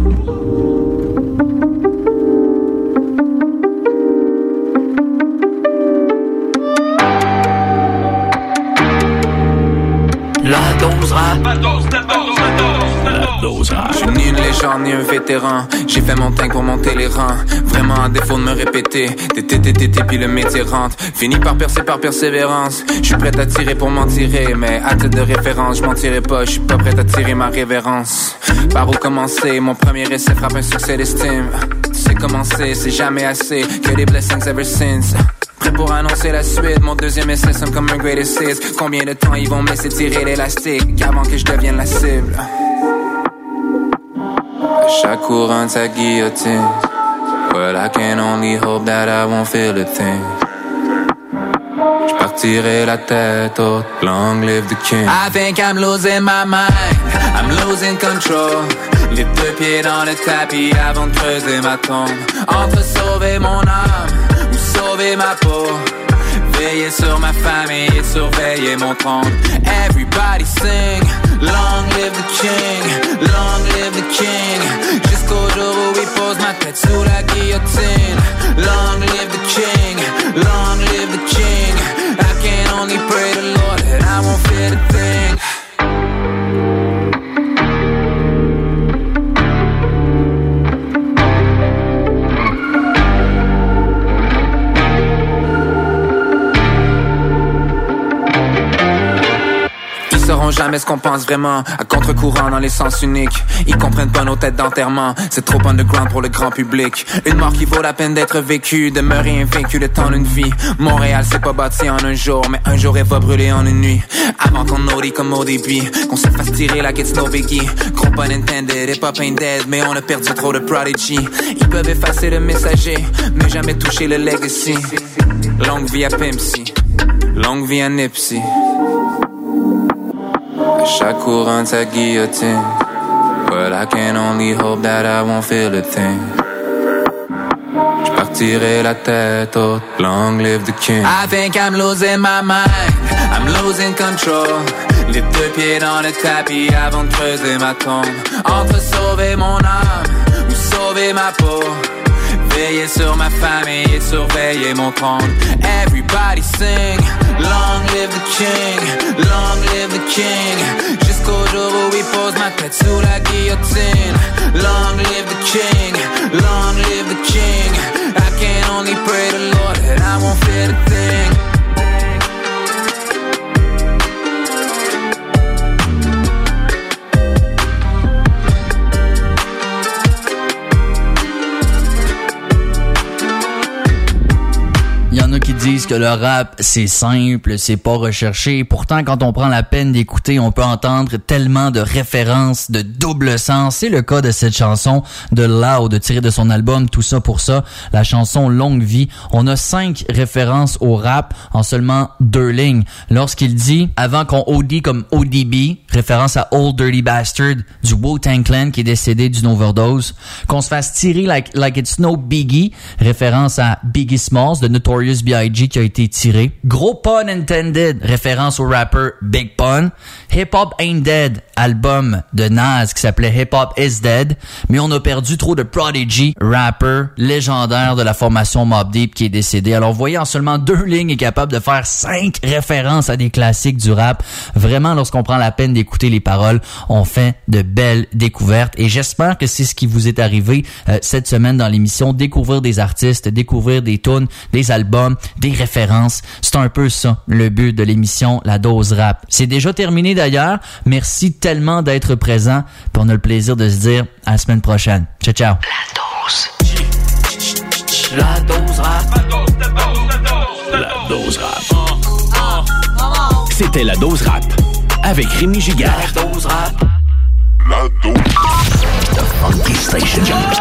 La dose rap. Je suis ni une légende ni un vétéran. J'ai fait mon teint pour monter les rangs. Vraiment à défaut de me répéter. Tététété puis le métier rentre. Fini par percer par persévérance. Je suis prêt à tirer pour m'en tirer. Mais à titre de référence, je m'en tirerai pas. Je suis pas prêt à tirer ma révérence. Par où commencer? Mon premier essai frappe un succès d'estime. Tu sais comment c'est jamais assez. Que des blessings ever since. Prêt pour annoncer la suite, mon deuxième essai sonne comme un greatest hits. Combien de temps ils vont me laisser tirer l'élastique avant que je devienne la cible? À chaque courant de sa guillotine, well, I can only hope that I won't feel a thing. J'partirai la tête haute, long live the king. I think I'm losing my mind, I'm losing control. Les deux pieds dans le tapis avant de creuser ma tombe. Entre sauver mon âme ou sauver ma peau, veiller sur ma famille et surveiller mon trône. Everybody sing, long live the king, long live the king. Jusqu'au jour où il pose ma tête sous la guillotine. Long live the king, long live the king. I can only pray to the Lord that I won't fear the thing. Ils sauront jamais ce qu'on pense vraiment, à contre-courant dans les sens uniques. Ils comprennent pas nos têtes d'enterrement, c'est trop underground pour le grand public. Une mort qui vaut la peine d'être vécue, demeurer invaincu le temps d'une vie. Montréal c'est pas bâti en un jour, mais un jour elle va brûler en une nuit. Avant qu'on audit comme au début, qu'on se fasse tirer like it's no biggie. Gros pun intended, hip-hop ain't dead, mais on a perdu trop de prodigy. Ils peuvent effacer le messager, mais jamais toucher le legacy. Longue vie à Pimp C, longue vie à Nipsey. À chaque courant de sa guillotine, well, I can only hope that I won't feel a thing. J'partirai la tête haute, long live the king. I think I'm losing my mind, I'm losing control. Les deux pieds dans le tapis avant de creuser ma tombe. Entre sauver mon âme ou sauver ma peau, veiller sur ma famille et surveiller mon trône. Everybody sing, long live the king, long live the king. Jusqu'au jour où il pose ma tête sous la guillotine. Long live the king, long live the king. I can only pray to the Lord that I won't fear the thing. Il y en a qui disent que le rap, c'est simple, c'est pas recherché. Pourtant, quand on prend la peine d'écouter, on peut entendre tellement de références, de double sens. C'est le cas de cette chanson de Loud, tirée de son album Tout ça pour ça, la chanson Longue Vie. On a 5 références au rap en seulement 2 lignes. Lorsqu'il dit, avant qu'on OD comme ODB, référence à Old Dirty Bastard du Wu-Tang Clan qui est décédé d'une overdose, qu'on se fasse tirer like it's no biggie, référence à Biggie Smalls de Notorious B.I.G. qui a été tiré. Gros pun intended, référence au rapper Big Pun. Hip Hop Ain't Dead, album de Nas qui s'appelait Hip Hop Is Dead. Mais on a perdu trop de Prodigy, rapper légendaire de la formation Mobb Deep qui est décédé. Alors vous voyez, en seulement 2 lignes, est capable de faire 5 références à des classiques du rap. Vraiment, lorsqu'on prend la peine d'écouter les paroles, on fait de belles découvertes. Et j'espère que c'est ce qui vous est arrivé cette semaine dans l'émission. Découvrir des artistes, découvrir des tunes, des albums, des références. C'est un peu ça, le but de l'émission La Dose Rap. C'est déjà terminé d'ailleurs. Merci tellement d'être présent. Puis on a le plaisir de se dire à la semaine prochaine. Ciao, ciao. La dose rap. La dose rap. C'était la dose rap avec Rémi Giguère. La dose rap. La dose. The Funky Station.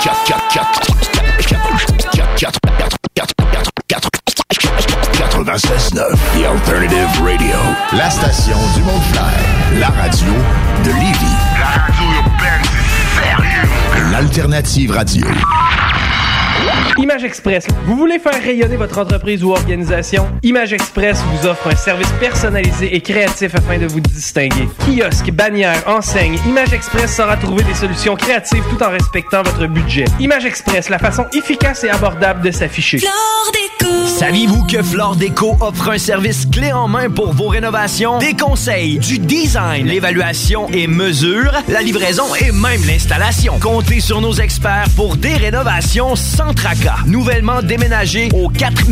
96.9, The Alternative Radio. La station du Mont-Clair. La radio de Lévis. La radio urbaine, c'est sérieux. L'Alternative Radio. Image Express. Vous voulez faire rayonner votre entreprise ou organisation? Image Express vous offre un service personnalisé et créatif afin de vous distinguer. Kiosque, bannière, enseigne, Image Express saura trouver des solutions créatives tout en respectant votre budget. Image Express, la façon efficace et abordable de s'afficher. Saviez-vous que Flore Déco offre un service clé en main pour vos rénovations? Des conseils, du design, l'évaluation et mesure, la livraison et même l'installation. Comptez sur nos experts pour des rénovations sans tracas. Nouvellement déménagé au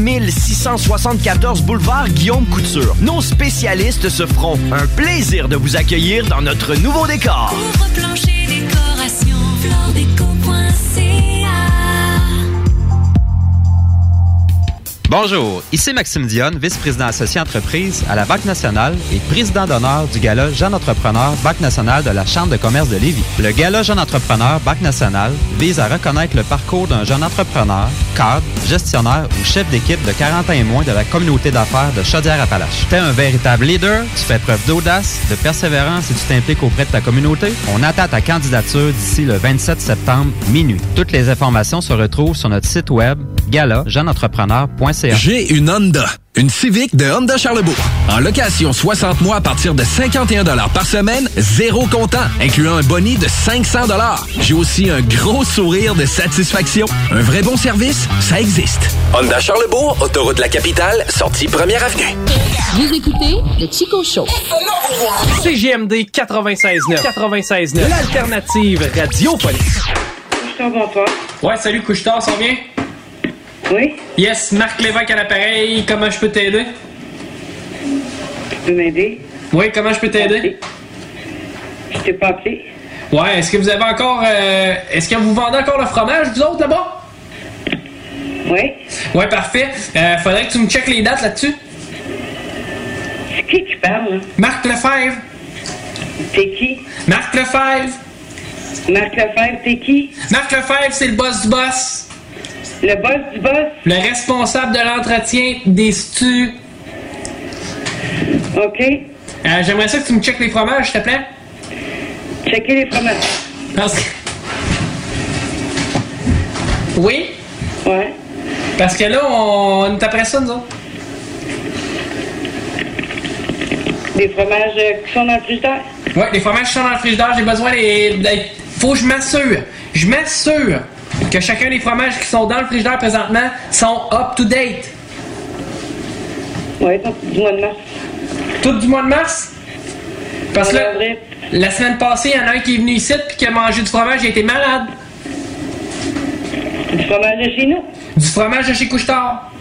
4674 boulevard Guillaume Couture. Nos spécialistes se feront un plaisir de vous accueillir dans notre nouveau décor. Couvre-plancher, décoration, floredeco.ca. Bonjour, ici Maxime Dionne, vice-président associé entreprise à la Banque nationale et président d'honneur du Gala Jeune Entrepreneur Banque nationale de la Chambre de commerce de Lévis. Le Gala Jeune Entrepreneur Banque nationale vise à reconnaître le parcours d'un jeune entrepreneur, cadre, gestionnaire ou chef d'équipe de 40 ans et moins de la communauté d'affaires de Chaudière-Appalaches. T'es un véritable leader, tu fais preuve d'audace, de persévérance et tu t'impliques auprès de ta communauté. On attend ta candidature d'ici le 27 septembre, minuit. Toutes les informations se retrouvent sur notre site web galajeuneentrepreneur.ca. J'ai une Honda. Une Civic de Honda Charlebourg. En location 60 mois à partir de 51 $ par semaine, zéro comptant, incluant un boni de 500 $. J'ai aussi un gros sourire de satisfaction. Un vrai bon service, ça existe. Honda Charlebourg, autoroute de la capitale, sortie 1er avenue. Vous écoutez le Chico Show. CGMD 96.9. 96.9. L'alternative radiophonique. Bonsoir. Ouais, salut Couche-Tard, ça va bien? Oui. Yes, Marc Lévesque à l'appareil. Comment je peux t'aider? Tu peux m'aider? Oui, comment je peux t'aider? Je t'ai pas appelé. Ouais, est-ce que vous avez encore... est-ce que vous vendez encore le fromage, vous autres, là-bas? Oui. Ouais, parfait. Faudrait que tu me checkes les dates là-dessus. C'est qui qui parle, là? Marc Lefebvre. T'es qui? Marc Lefebvre. Marc Lefebvre, t'es qui? Marc Lefebvre, c'est le boss du boss. Le boss du boss? Le responsable de l'entretien des stus. OK. J'aimerais ça que tu me checkes les fromages, s'il te plaît. Checker les fromages. Parce que... Oui? Ouais. Parce que là, on est après ça, nous autres. Des fromages qui sont dans le frigidaire? Ouais, les fromages qui sont dans le frigidaire, j'ai besoin faut que je m'assure. Je m'assure que chacun des fromages qui sont dans le frigidaire présentement sont up-to-date. Oui, tout du mois de mars. Tout du mois de mars? Parce que là, la semaine passée, il y en a un qui est venu ici puis qui a mangé du fromage, il a été malade. Du fromage de chez nous? Du fromage de chez Couche-Tard.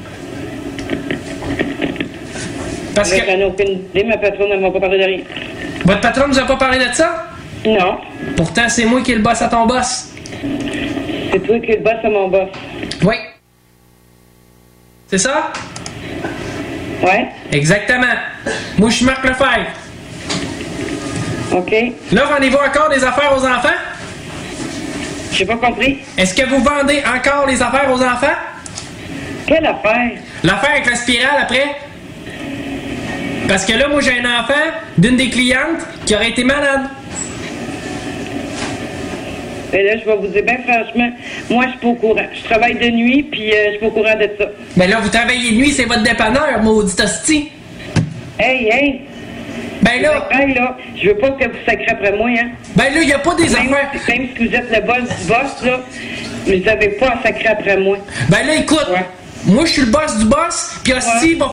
Parce que... J'en ai aucune idée, ma patronne ne m'a pas parlé de rien. Votre patronne ne vous a pas parlé de ça? Non. Pourtant, c'est moi qui est le boss à ton boss. C'est toi qui es le boss à mon boss. Oui. C'est ça? Ouais. Exactement. Moi, je suis Marc Lefebvre. OK. Là, vendez-vous encore des affaires aux enfants? J'ai pas compris. Est-ce que vous vendez encore les affaires aux enfants? Quelle affaire? L'affaire avec la spirale après? Parce que là, moi, j'ai un enfant d'une des clientes qui aurait été malade. Et là, je vais vous dire, ben franchement, moi, je suis pas au courant. Je travaille de nuit, puis je suis pas au courant de ça. Ben là, vous travaillez de nuit, c'est votre dépanneur, maudit hostie. Hey! Ben là... Hey, là, je veux pas que vous sacrez après moi, hein. Ben là, y a pas des affaires... Même si vous êtes le boss du boss, là, vous avez pas à sacrer après moi. Ben là, écoute, moi, je suis le boss du boss, puis hostie, va